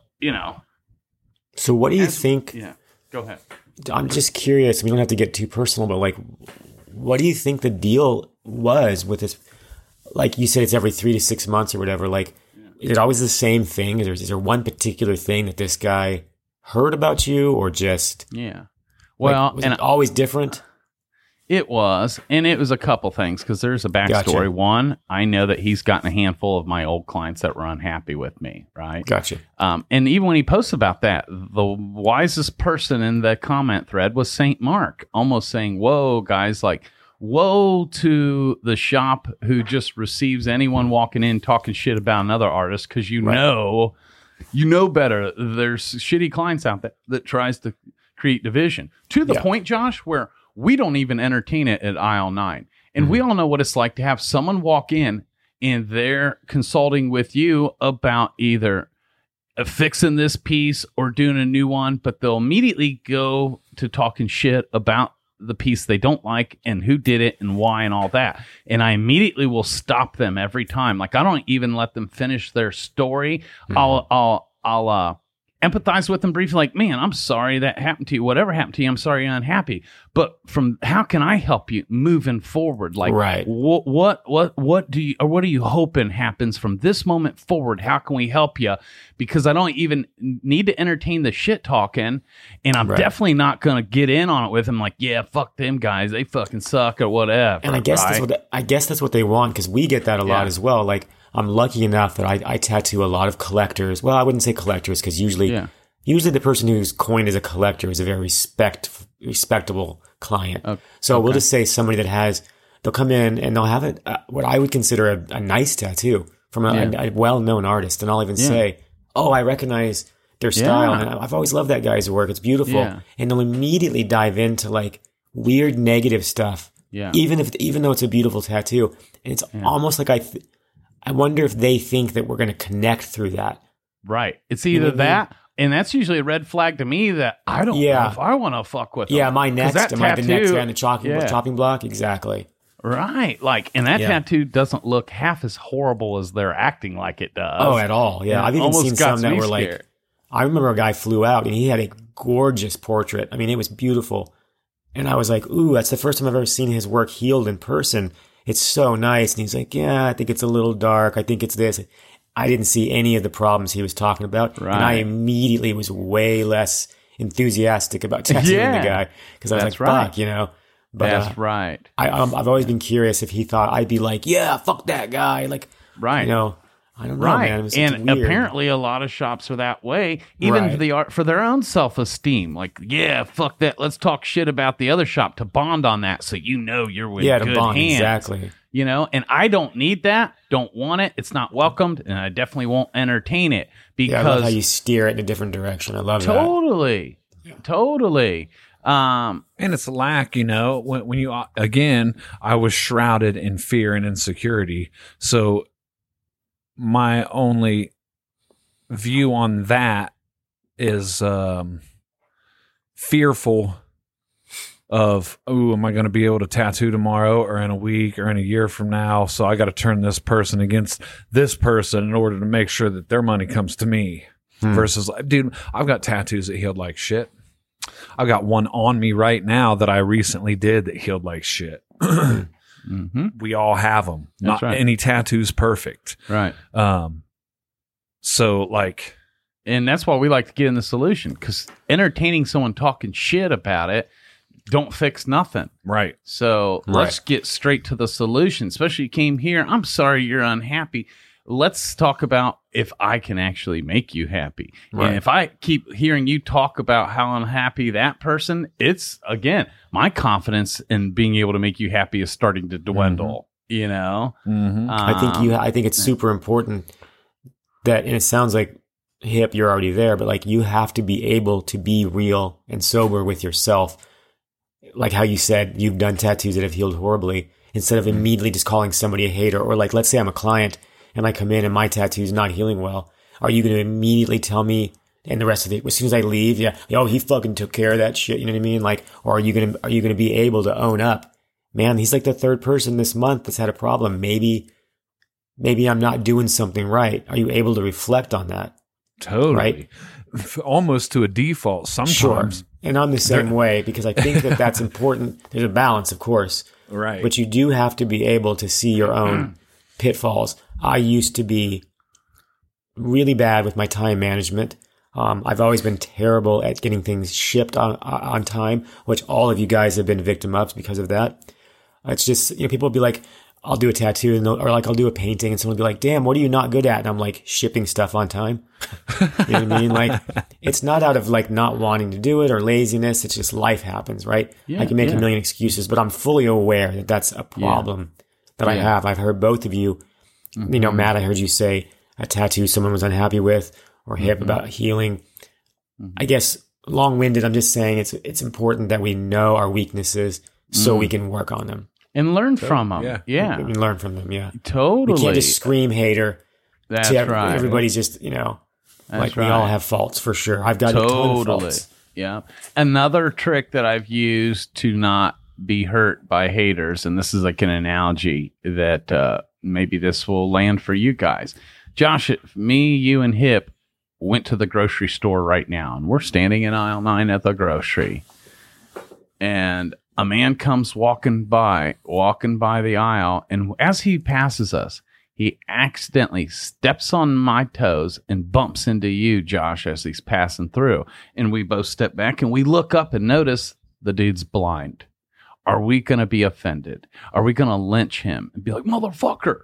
So what do you think? Yeah. Go ahead. I'm just curious. We don't have to get too personal, but like, what do you think the deal was with this? Like you said, it's every 3 to 6 months or whatever. Like, is it always the same thing? Is there one particular thing that this guy heard about you, or just Well, like, was it always different? It was, and it was a couple things because there's a backstory. Gotcha. One, I know that he's gotten a handful of my old clients that were unhappy with me, right? Gotcha. And even when he posts about that, the wisest person in the comment thread was St. Mark, almost saying, "Whoa, guys, like, woe to the shop who just receives anyone walking in talking shit about another artist, because you know better. There's shitty clients out there that tries to create division to the point, Josh, where we don't even entertain it at Aisle 9. And we all know what it's like to have someone walk in and they're consulting with you about either fixing this piece or doing a new one, but they'll immediately go to talking shit about the piece they don't like and who did it and why and all that. And I immediately will stop them every time. Like, I don't even let them finish their story. I'll empathize with them briefly, like, man, I'm sorry that happened to you. Whatever happened to you, I'm sorry you're unhappy. But from how can I help you moving forward? Like, what do you, or what are you hoping happens from this moment forward? How can we help you? Because I don't even need to entertain the shit talking, and I'm definitely not going to get in on it with them. Like, yeah, fuck them guys, they fucking suck or whatever. And I guess that's what they want, because we get that a lot as well. Like, I'm lucky enough that I tattoo a lot of collectors. Well, I wouldn't say collectors, because usually the person who's coined as a collector is a very respectable client. So we'll just say somebody that they'll come in and they'll have what I would consider a nice tattoo from a well-known artist. And I'll even say, oh, I recognize their style. And I've always loved that guy's work. It's beautiful. Yeah. And they'll immediately dive into like weird negative stuff. Yeah. Even though it's a beautiful tattoo. And it's almost like I wonder if they think that we're going to connect through that. Right. It's either that, and that's usually a red flag to me that I don't know if I want to fuck with them. Yeah, am I the next guy on the chopping block? Exactly. Right. Like, and that tattoo doesn't look half as horrible as they're acting like it does. Oh, at all. Yeah. I've even seen some that were like, I remember a guy flew out and he had a gorgeous portrait. I mean, it was beautiful. And I was like, ooh, that's the first time I've ever seen his work healed in person. It's so nice. And he's like, yeah, I think it's a little dark. I think it's this. I didn't see any of the problems he was talking about. Right. And I immediately was way less enthusiastic about tattooing the guy, because I was like, fuck, But, that's right. I've always been curious if he thought I'd be like, yeah, fuck that guy. Like, I don't know, man. And apparently a lot of shops are that way, even for their own self-esteem. Like, yeah, fuck that. Let's talk shit about the other shop to bond on that, so you're with good bond, hands. Exactly. And I don't need that. Don't want it. It's not welcomed, and I definitely won't entertain it, because I love how you steer it in a different direction. I love that. Totally. And it's lack, when you, again, I was shrouded in fear and insecurity. So my only view on that is fearful of, oh, am I going to be able to tattoo tomorrow or in a week or in a year from now? So I got to turn this person against this person in order to make sure that their money comes to me. Versus, dude, I've got tattoos that healed like shit. I've got one on me right now that I recently did that healed like shit. We all have them. Not any tattoo's perfect. Right. So like, and that's why we like to get in the solution, because entertaining someone talking shit about it don't fix nothing. Right. So let's get straight to the solution. Especially you came here. I'm sorry you're unhappy. Let's talk about if I can actually make you happy. Right. And if I keep hearing you talk about how unhappy that person, it's, again, my confidence in being able to make you happy is starting to dwindle, you know? I think it's super important that, and it sounds like, Hip, you're already there, but like you have to be able to be real and sober with yourself. Like how you said, you've done tattoos that have healed horribly, instead of immediately just calling somebody a hater. Or like, let's say I'm a client and I come in and my tattoo's not healing well. Are you going to immediately tell me, and the rest of it, as soon as I leave, he fucking took care of that shit. You know what I mean? Like, or are you going to be able to own up? Man, he's like the third person this month that's had a problem. Maybe I'm not doing something right. Are you able to reflect on that? Totally. Right? Almost to a default sometimes. Sure. And I'm the same way, because I think that that's important. There's a balance, of course. Right. But you do have to be able to see your own pitfalls. I used to be really bad with my time management. I've always been terrible at getting things shipped on time, which all of you guys have been victim of because of that. It's just, people will be like, I'll do a tattoo or like I'll do a painting and someone will be like, damn, what are you not good at? And I'm like, shipping stuff on time. You know what I mean? Like, it's not out of like not wanting to do it or laziness. It's just life happens, right? Yeah, I can make a million excuses, but I'm fully aware that that's a problem that I have. I've heard both of you, Matt, I heard you say a tattoo someone was unhappy with, or Hip about healing. I guess long-winded, I'm just saying it's important that we know our weaknesses so we can work on them. And learn from them. Yeah. We can learn from them, Totally. We can't just scream hater. That's right. Everybody's just, we all have faults for sure. I've got a ton of faults. Yeah. Another trick that I've used to not be hurt by haters, and this is like an analogy that maybe this will land for you guys. Josh, if me, you, and Hip went to the grocery store right now, and we're standing in aisle 9 at the grocery, and a man comes walking by the aisle, and as he passes us, he accidentally steps on my toes and bumps into you, Josh, as he's passing through. And we both step back and we look up and notice the dude's blind. Are we going to be offended? Are we going to lynch him and be like, motherfucker?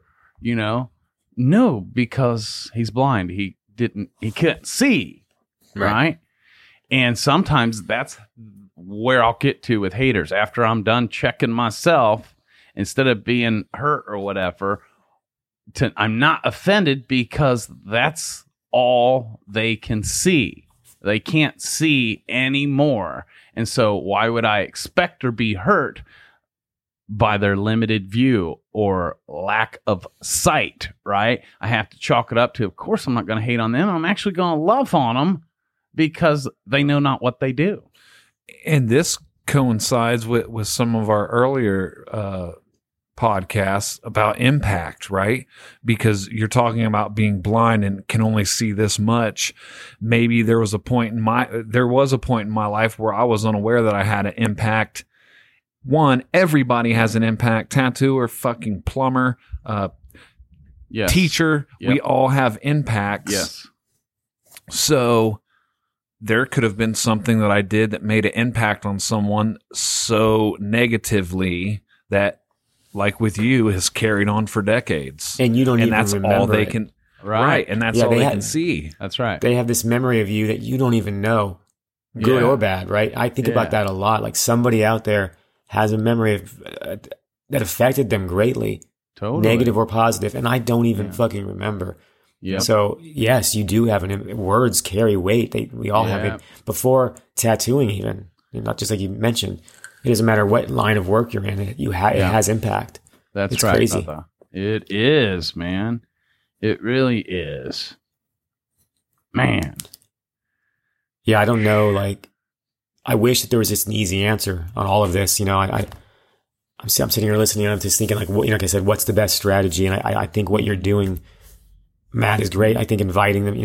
No, because he's blind. He couldn't see, right? And sometimes that's where I'll get to with haters. After I'm done checking myself, instead of being hurt or whatever, I'm not offended, because that's all they can see. They can't see anymore. And so why would I expect or be hurt by their limited view or lack of sight, right? I have to chalk it up to, of course, I'm not going to hate on them. I'm actually going to love on them, because they know not what they do. And this coincides with some of our earlier podcasts about impact, right? Because you're talking about being blind and can only see this much. Maybe there was a point in my life where I was unaware that I had an impact. One, everybody has an impact. Tattooer, fucking plumber, teacher. Yep. We all have impacts. Yes. So there could have been something that I did that made an impact on someone so negatively that, like with you, has carried on for decades. And you don't even remember. And that's all they can. Right. And that's all they can see. That's right. They have this memory of you that you don't even know, good or bad, right? I think about that a lot. Like, somebody out there has a memory of that affected them greatly, negative or positive, and I don't even fucking remember. Yeah. So yes, you do have words carry weight. We all have it before tattooing, even not just like you mentioned. It doesn't matter what line of work you're in. It has impact. It's right. Crazy. It is, man. It really is, man. Yeah, I don't know. Like, I wish that there was just an easy answer on all of this. You know, I'm sitting here listening and I'm just thinking like, like I said, what's the best strategy? And I think what you're doing, Matt, is great. I think inviting them,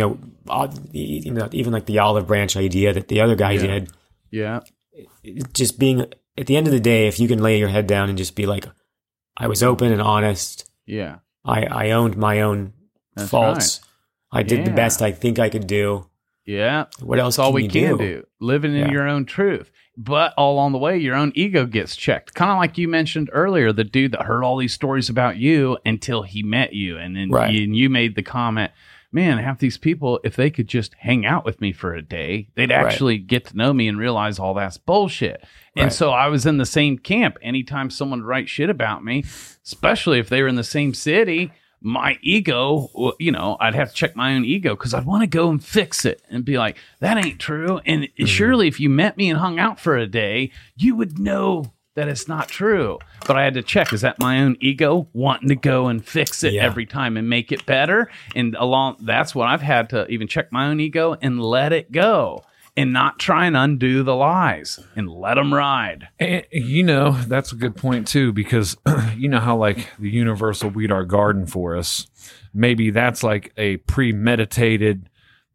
even like the olive branch idea that the other guy did. Yeah. Just being, at the end of the day, if you can lay your head down and just be like, I was open and honest. Yeah. I owned my own faults. Right. I did the best I think I could do. Yeah. What else? That's all we can do. Living in your own truth. But all along the way, your own ego gets checked. Kind of like you mentioned earlier, the dude that heard all these stories about you until he met you. And then you made the comment, man, half these people, if they could just hang out with me for a day, they'd actually get to know me and realize all that's bullshit. And so I was in the same camp. Anytime someone would write shit about me, especially if they were in the same city, my ego, I'd have to check my own ego because I'd want to go and fix it and be like, that ain't true. And surely if you met me and hung out for a day, you would know that it's not true. But I had to check, is that my own ego wanting to go and fix it every time and make it better? And that's what I've had to even check my own ego and let it go. And not try and undo the lies and let them ride. And, that's a good point, too, because you know how, like, the universe will weed our garden for us. Maybe that's like a premeditated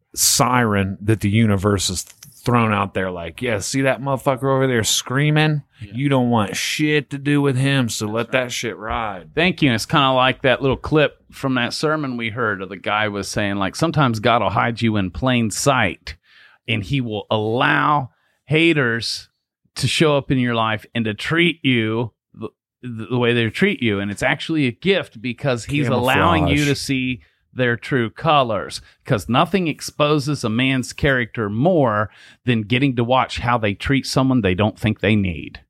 siren that the universe has thrown out there. Like, see that motherfucker over there screaming? Yeah. You don't want shit to do with him, so let that shit ride. Thank you. And it's kind of like that little clip from that sermon we heard of the guy was saying, like, sometimes God will hide you in plain sight. And he will allow haters to show up in your life and to treat you the way they treat you. And it's actually a gift because he's allowing you to see their true colors. Because nothing exposes a man's character more than getting to watch how they treat someone they don't think they need.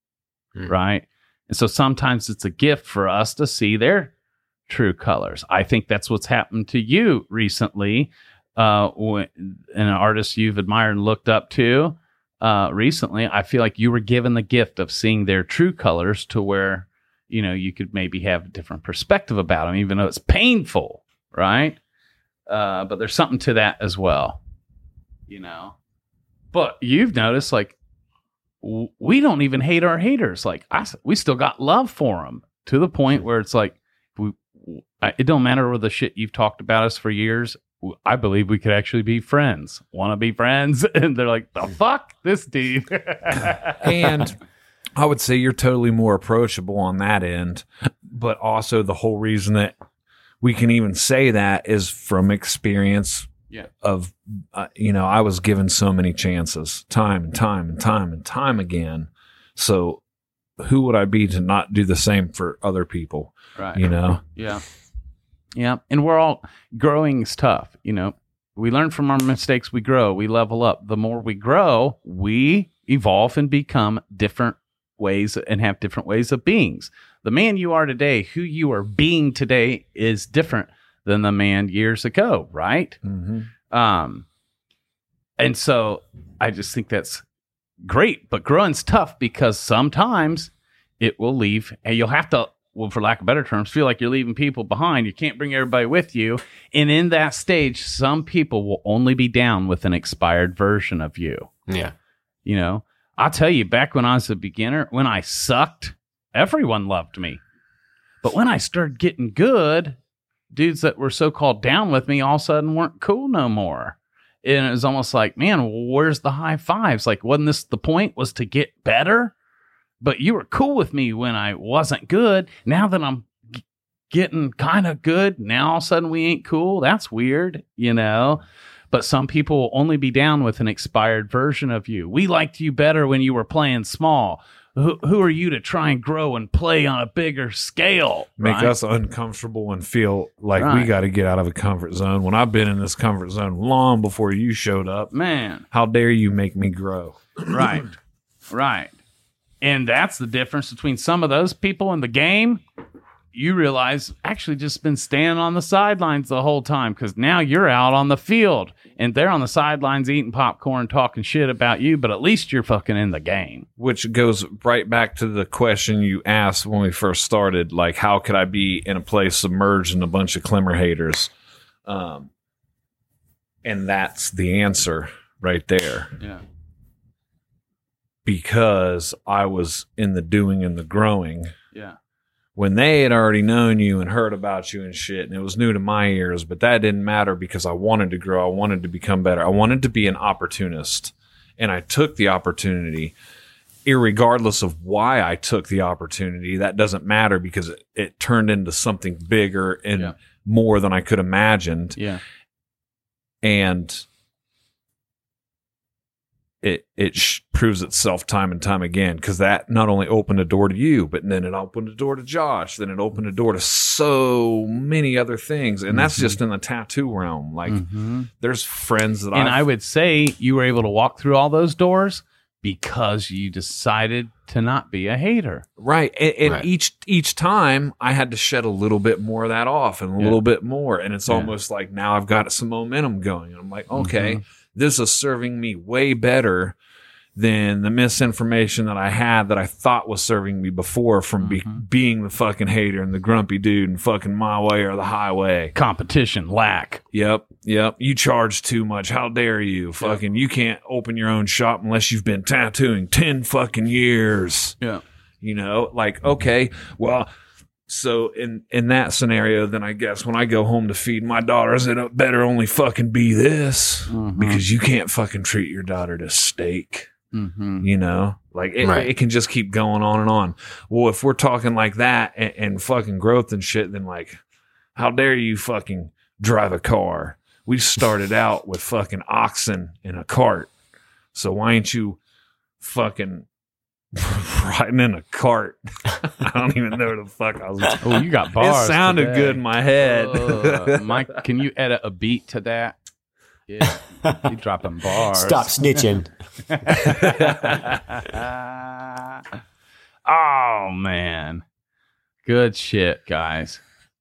Right? And so sometimes it's a gift for us to see their true colors. I think that's what's happened to you recently. An artist you've admired and looked up to recently, I feel like you were given the gift of seeing their true colors to where, you could maybe have a different perspective about them, even though it's painful, right? But there's something to that as well, But you've noticed, like, we don't even hate our haters. Like, we still got love for them to the point where it's like, it don't matter with the shit you've talked about us for years. I believe we could actually be friends. Want to be friends? And they're like, the fuck? This dude. And I would say you're totally more approachable on that end. But also the whole reason that we can even say that is from experience of, I was given so many chances time and time and time and time again. So who would I be to not do the same for other people? Right. Yeah. Yeah, and we're all growing is tough. We learn from our mistakes. We grow. We level up. The more we grow, we evolve and become different ways and have different ways of beings. The man you are today, who you are being today, is different than the man years ago, right? Mm-hmm. And so I just think that's great. But growing's tough because sometimes it will leave, and you'll have to, well, for lack of better terms, feel like you're leaving people behind. You can't bring everybody with you. And in that stage, some people will only be down with an expired version of you. Yeah. I'll tell you, back when I was a beginner, when I sucked, everyone loved me. But when I started getting good, dudes that were so-called down with me all of a sudden weren't cool no more. And it was almost like, man, where's the high fives? Like, wasn't this the point, was to get better? But you were cool with me when I wasn't good. Now that I'm getting kind of good, now all of a sudden we ain't cool. That's weird, But some people will only be down with an expired version of you. We liked you better when you were playing small. Who are you to try and grow and play on a bigger scale? Make us uncomfortable and feel like we got to get out of a comfort zone. When I've been in this comfort zone long before you showed up. Man. How dare you make me grow? Right. And that's the difference between some of those people in the game. You realize actually just been standing on the sidelines the whole time because now you're out on the field and they're on the sidelines eating popcorn, talking shit about you, but at least you're fucking in the game. Which goes right back to the question you asked when we first started, like, how could I be in a place submerged in a bunch of Clemmer haters? And that's the answer right there. Yeah. because I was in the doing and the growing. Yeah. When they had already known you and heard about you and shit, and it was new to my ears, but that didn't matter because I wanted to grow. I wanted to become better. I wanted to be an opportunist, and I took the opportunity. Irregardless of why I took the opportunity, that doesn't matter because it turned into something bigger and more than I could imagined. Yeah. And it proves itself time and time again, because that not only opened a door to you, but then it opened a door to Josh. Then it opened a door to so many other things. And that's just in the tattoo realm. Like there's friends that I would say you were able to walk through all those doors because you decided to not be a hater. Right. And each time I had to shed a little bit more of that off and a little bit more. And it's almost like now I've got some momentum going. And I'm like, okay, this is serving me way better than the misinformation that I had that I thought was serving me before from being the fucking hater and the grumpy dude and fucking my way or the highway. Competition, lack. Yep. You charge too much. How dare you? Fucking, you can't open your own shop unless you've been tattooing 10 fucking years. Yeah. You know, like, okay, well, so in that scenario, then I guess when I go home to feed my daughters, it better only fucking be this because you can't fucking treat your daughter to steak. You know, like it can just keep going on and on. Well, if we're talking like that and fucking growth and shit, then like, how dare you fucking drive a car? We started out with fucking oxen in a cart. So why ain't you fucking riding in a cart? I don't even know what the fuck I was. Oh, you got bars. It sounded good in my head. Mike, can you edit a beat to that? Yeah, you dropping bars. Stop snitching. Oh man, good shit, guys.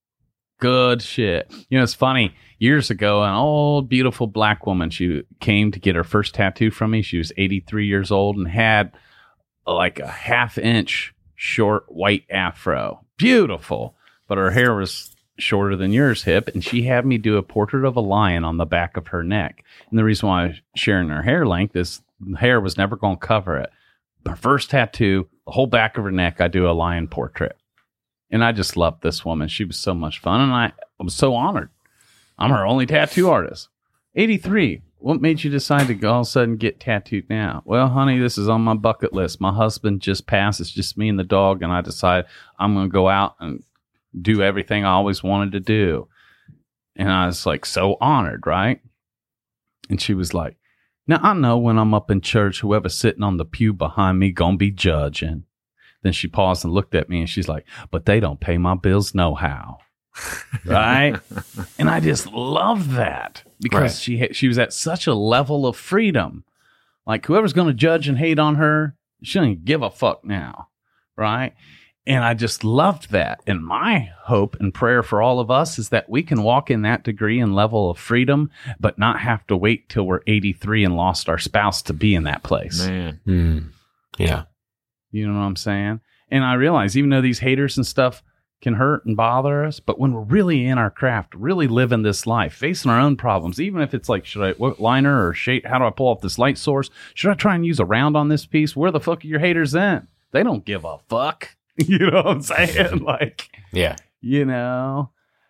Good shit. You know, it's funny. Years ago, an old, beautiful black woman, she came to get her first tattoo from me. She was 83 years old and had like a 1/2 inch short white afro. Beautiful. But her hair was shorter than yours, Hip, and she had me do a portrait of a lion on the back of her neck. And the reason why I was sharing her hair length is the hair was never going to cover it. Her first tattoo, the whole back of her neck, I do a lion portrait. And I just loved this woman. She was so much fun, and I was so honored. I'm her only tattoo artist. 83. What made you decide to all of a sudden get tattooed now? Well, honey, this is on my bucket list. My husband just passed. It's just me and the dog, and I decided I'm going to go out and do everything I always wanted to do. And I was like so honored, right? And she was like, now I know when I'm up in church, whoever's sitting on the pew behind me gonna be judging. Then she paused and looked at me and she's like, but they don't pay my bills no how. Right? And I just love that because she was at such a level of freedom. Like whoever's going to judge and hate on her, she doesn't give a fuck now. Right? And I just loved that. And my hope and prayer for all of us is that we can walk in that degree and level of freedom, but not have to wait till we're 83 and lost our spouse to be in that place. Man. Yeah. You know what I'm saying? And I realize even though these haters and stuff can hurt and bother us, but when we're really in our craft, really living this life, facing our own problems, even if it's like, what liner or shape, how do I pull off this light source? Should I try and use a round on this piece? Where the fuck are your haters in? They don't give a fuck. You know what I'm saying? Like, yeah, you know,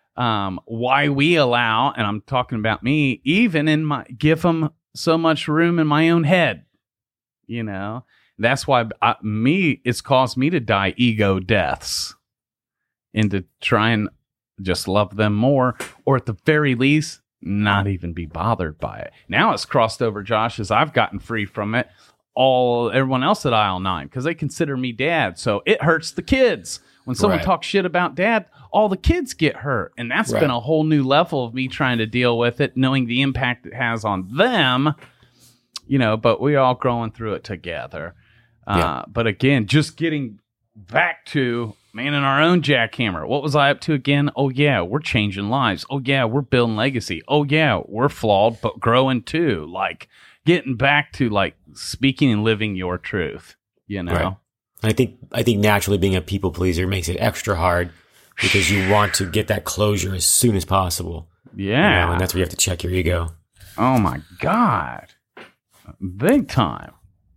why we allow, and I'm talking about me, even in my, give them so much room in my own head, you know, that's why it's caused me to die ego deaths and to try and just love them more, or at the very least, not even be bothered by it. Now it's crossed over, Josh, as I've gotten free from it. Everyone else at Aisle 9 because they consider me dad, so it hurts the kids when someone talks shit about dad. All the kids get hurt, and that's been a whole new level of me trying to deal with it, knowing the impact it has on them. You know, but we're all growing through it together. But again, just getting back to man in our own jackhammer. What was I up to again? Oh yeah, we're changing lives. Oh yeah, we're building legacy. Oh yeah, we're flawed but growing too. Like. Getting back to like speaking and living your truth, you know. Right. I think naturally being a people pleaser makes it extra hard because you want to get that closure as soon as possible. Yeah, you know, and that's where you have to check your ego. Oh my God, big time.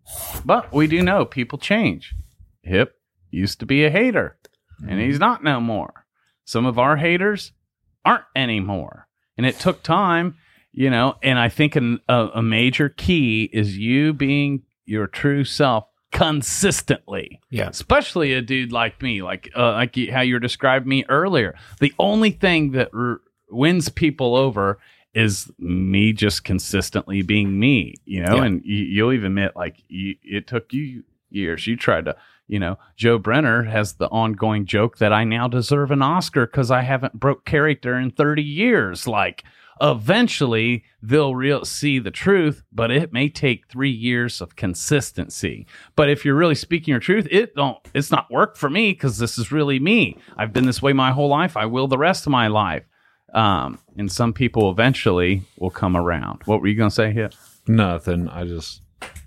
But we do know people change. Hip used to be a hater, and he's not no more. Some of our haters aren't anymore. And it took time, you know, and I think a major key is you being your true self consistently. Yeah. Especially a dude like me, like how you described me earlier. The only thing that wins people over is me just consistently being me, you know, and you'll even admit, like, it took you years. You tried to, you know, Joe Brenner has the ongoing joke that I now deserve an Oscar because I haven't broke character in 30 years. Like, eventually they'll see the truth, but it may take 3 years of consistency. But if you're really speaking your truth, it's not work for me because this is really me. I've been this way my whole life. I will the rest of my life. And some people eventually will come around. What were you going to say, Hip? Nothing. I just...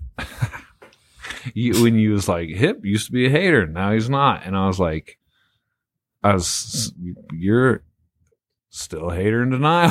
when you was like, Hip used to be a hater, now he's not. And I was like, you're still a hater in denial.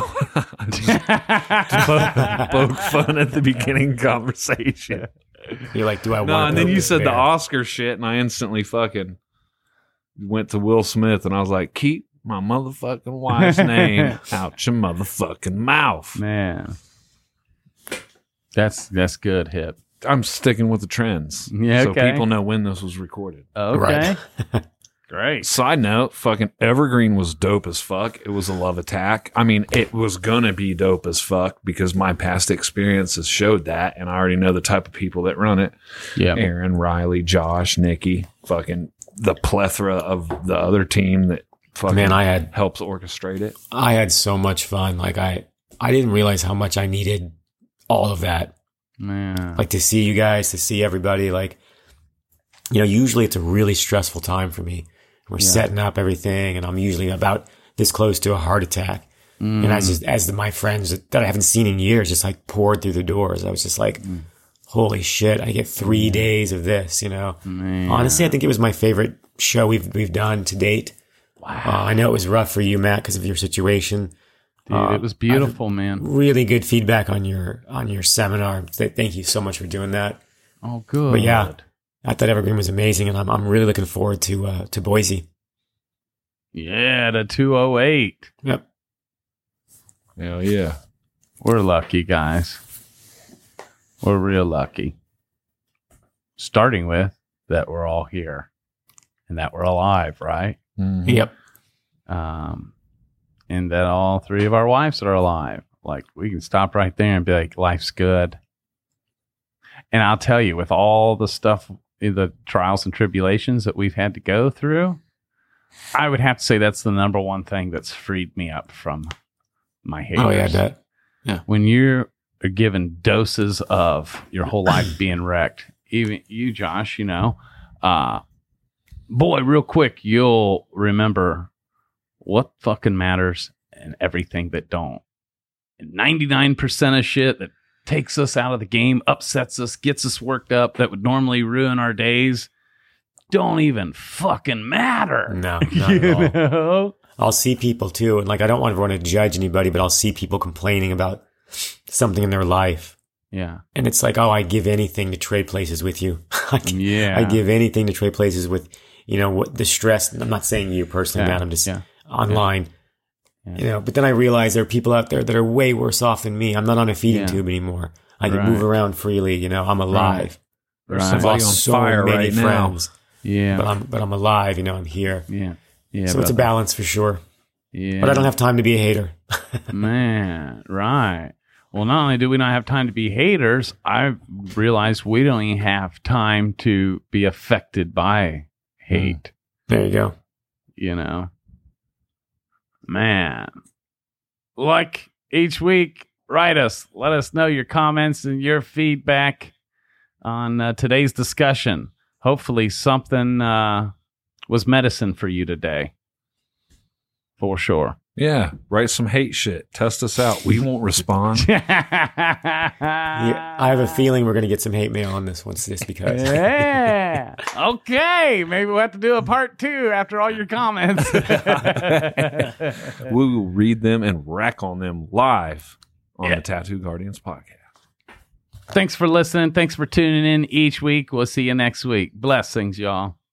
I spoke fun at the beginning conversation. You're like, do I want to? No, and then you said the Oscar shit, and I instantly fucking went to Will Smith, and I was like, keep my motherfucking wife's name out your motherfucking mouth. Man. That's good, Hip. I'm sticking with the trends. Yeah, so people know when this was recorded. Okay. Right. Great. Side note, fucking Evergreen was dope as fuck. It was a love attack. I mean, it was gonna be dope as fuck because my past experiences showed that, and I already know the type of people that run it. Yeah. Aaron, Riley, Josh, Nikki, fucking the plethora of the other team that fucking helps orchestrate it. I had so much fun. Like I didn't realize how much I needed all of that. Man. Like to see you guys, to see everybody, like, you know, usually it's a really stressful time for me. We're setting up everything, and I'm usually about this close to a heart attack. And as my friends that I haven't seen in years just like poured through the doors, I was just like, holy shit, I get 3 days of this, you know. Man. Honestly, I think it was my favorite show we've done to date. Wow. I know it was rough for you, Matt, because of your situation. Dude, it was beautiful, man. Really good feedback on your seminar. Thank you so much for doing that. Oh, good. But yeah, I thought Evergreen was amazing, and I'm really looking forward to Boise. Yeah, the 208. Yep. Hell yeah. We're lucky, guys. We're real lucky. Starting with that we're all here and that we're alive, right? Mm-hmm. Yep. And that all three of our wives are alive. Like, we can stop right there and be like, life's good. And I'll tell you, with all the stuff, the trials and tribulations that we've had to go through, I would have to say that's the number one thing that's freed me up from my haters. Oh, yeah, that. Yeah. When you are given doses of your whole life being wrecked, even you, Josh, you know, boy, real quick, you'll remember what fucking matters and everything that don't. And 99% of shit that takes us out of the game, upsets us, gets us worked up, that would normally ruin our days, don't even fucking matter. No, not at all. Know? I'll see people too, and like, I don't want everyone to judge anybody, but I'll see people complaining about something in their life. Yeah. And it's like, oh, I'd give anything to trade places with you. Yeah. I'd give anything to trade places with, you know, what the stress. I'm not saying you personally, Matt. I'm just online. Yeah. You know, but then I realize there are people out there that are way worse off than me. I'm not on a feeding tube anymore. I can move around freely. You know, I'm alive. There's somebody on fire right friends. now. Yeah. But I'm alive. You know, I'm here. Yeah. Yeah. So it's a balance for sure. Yeah. But I don't have time to be a hater. Man, right. Well, not only do we not have time to be haters, I've realized we don't even have time to be affected by hate. There you go. You know, man, like each week, write us. Let us know your comments and your feedback on today's discussion. Hopefully something was medicine for you today. For sure. Yeah, write some hate shit. Test us out. We won't respond. Yeah, I have a feeling we're going to get some hate mail on this one just because. Yeah. Okay. Maybe we'll have to do a part 2 after all your comments. We will read them and rack on them live on the Tattoo Guardians podcast. Thanks for listening. Thanks for tuning in each week. We'll see you next week. Blessings, y'all.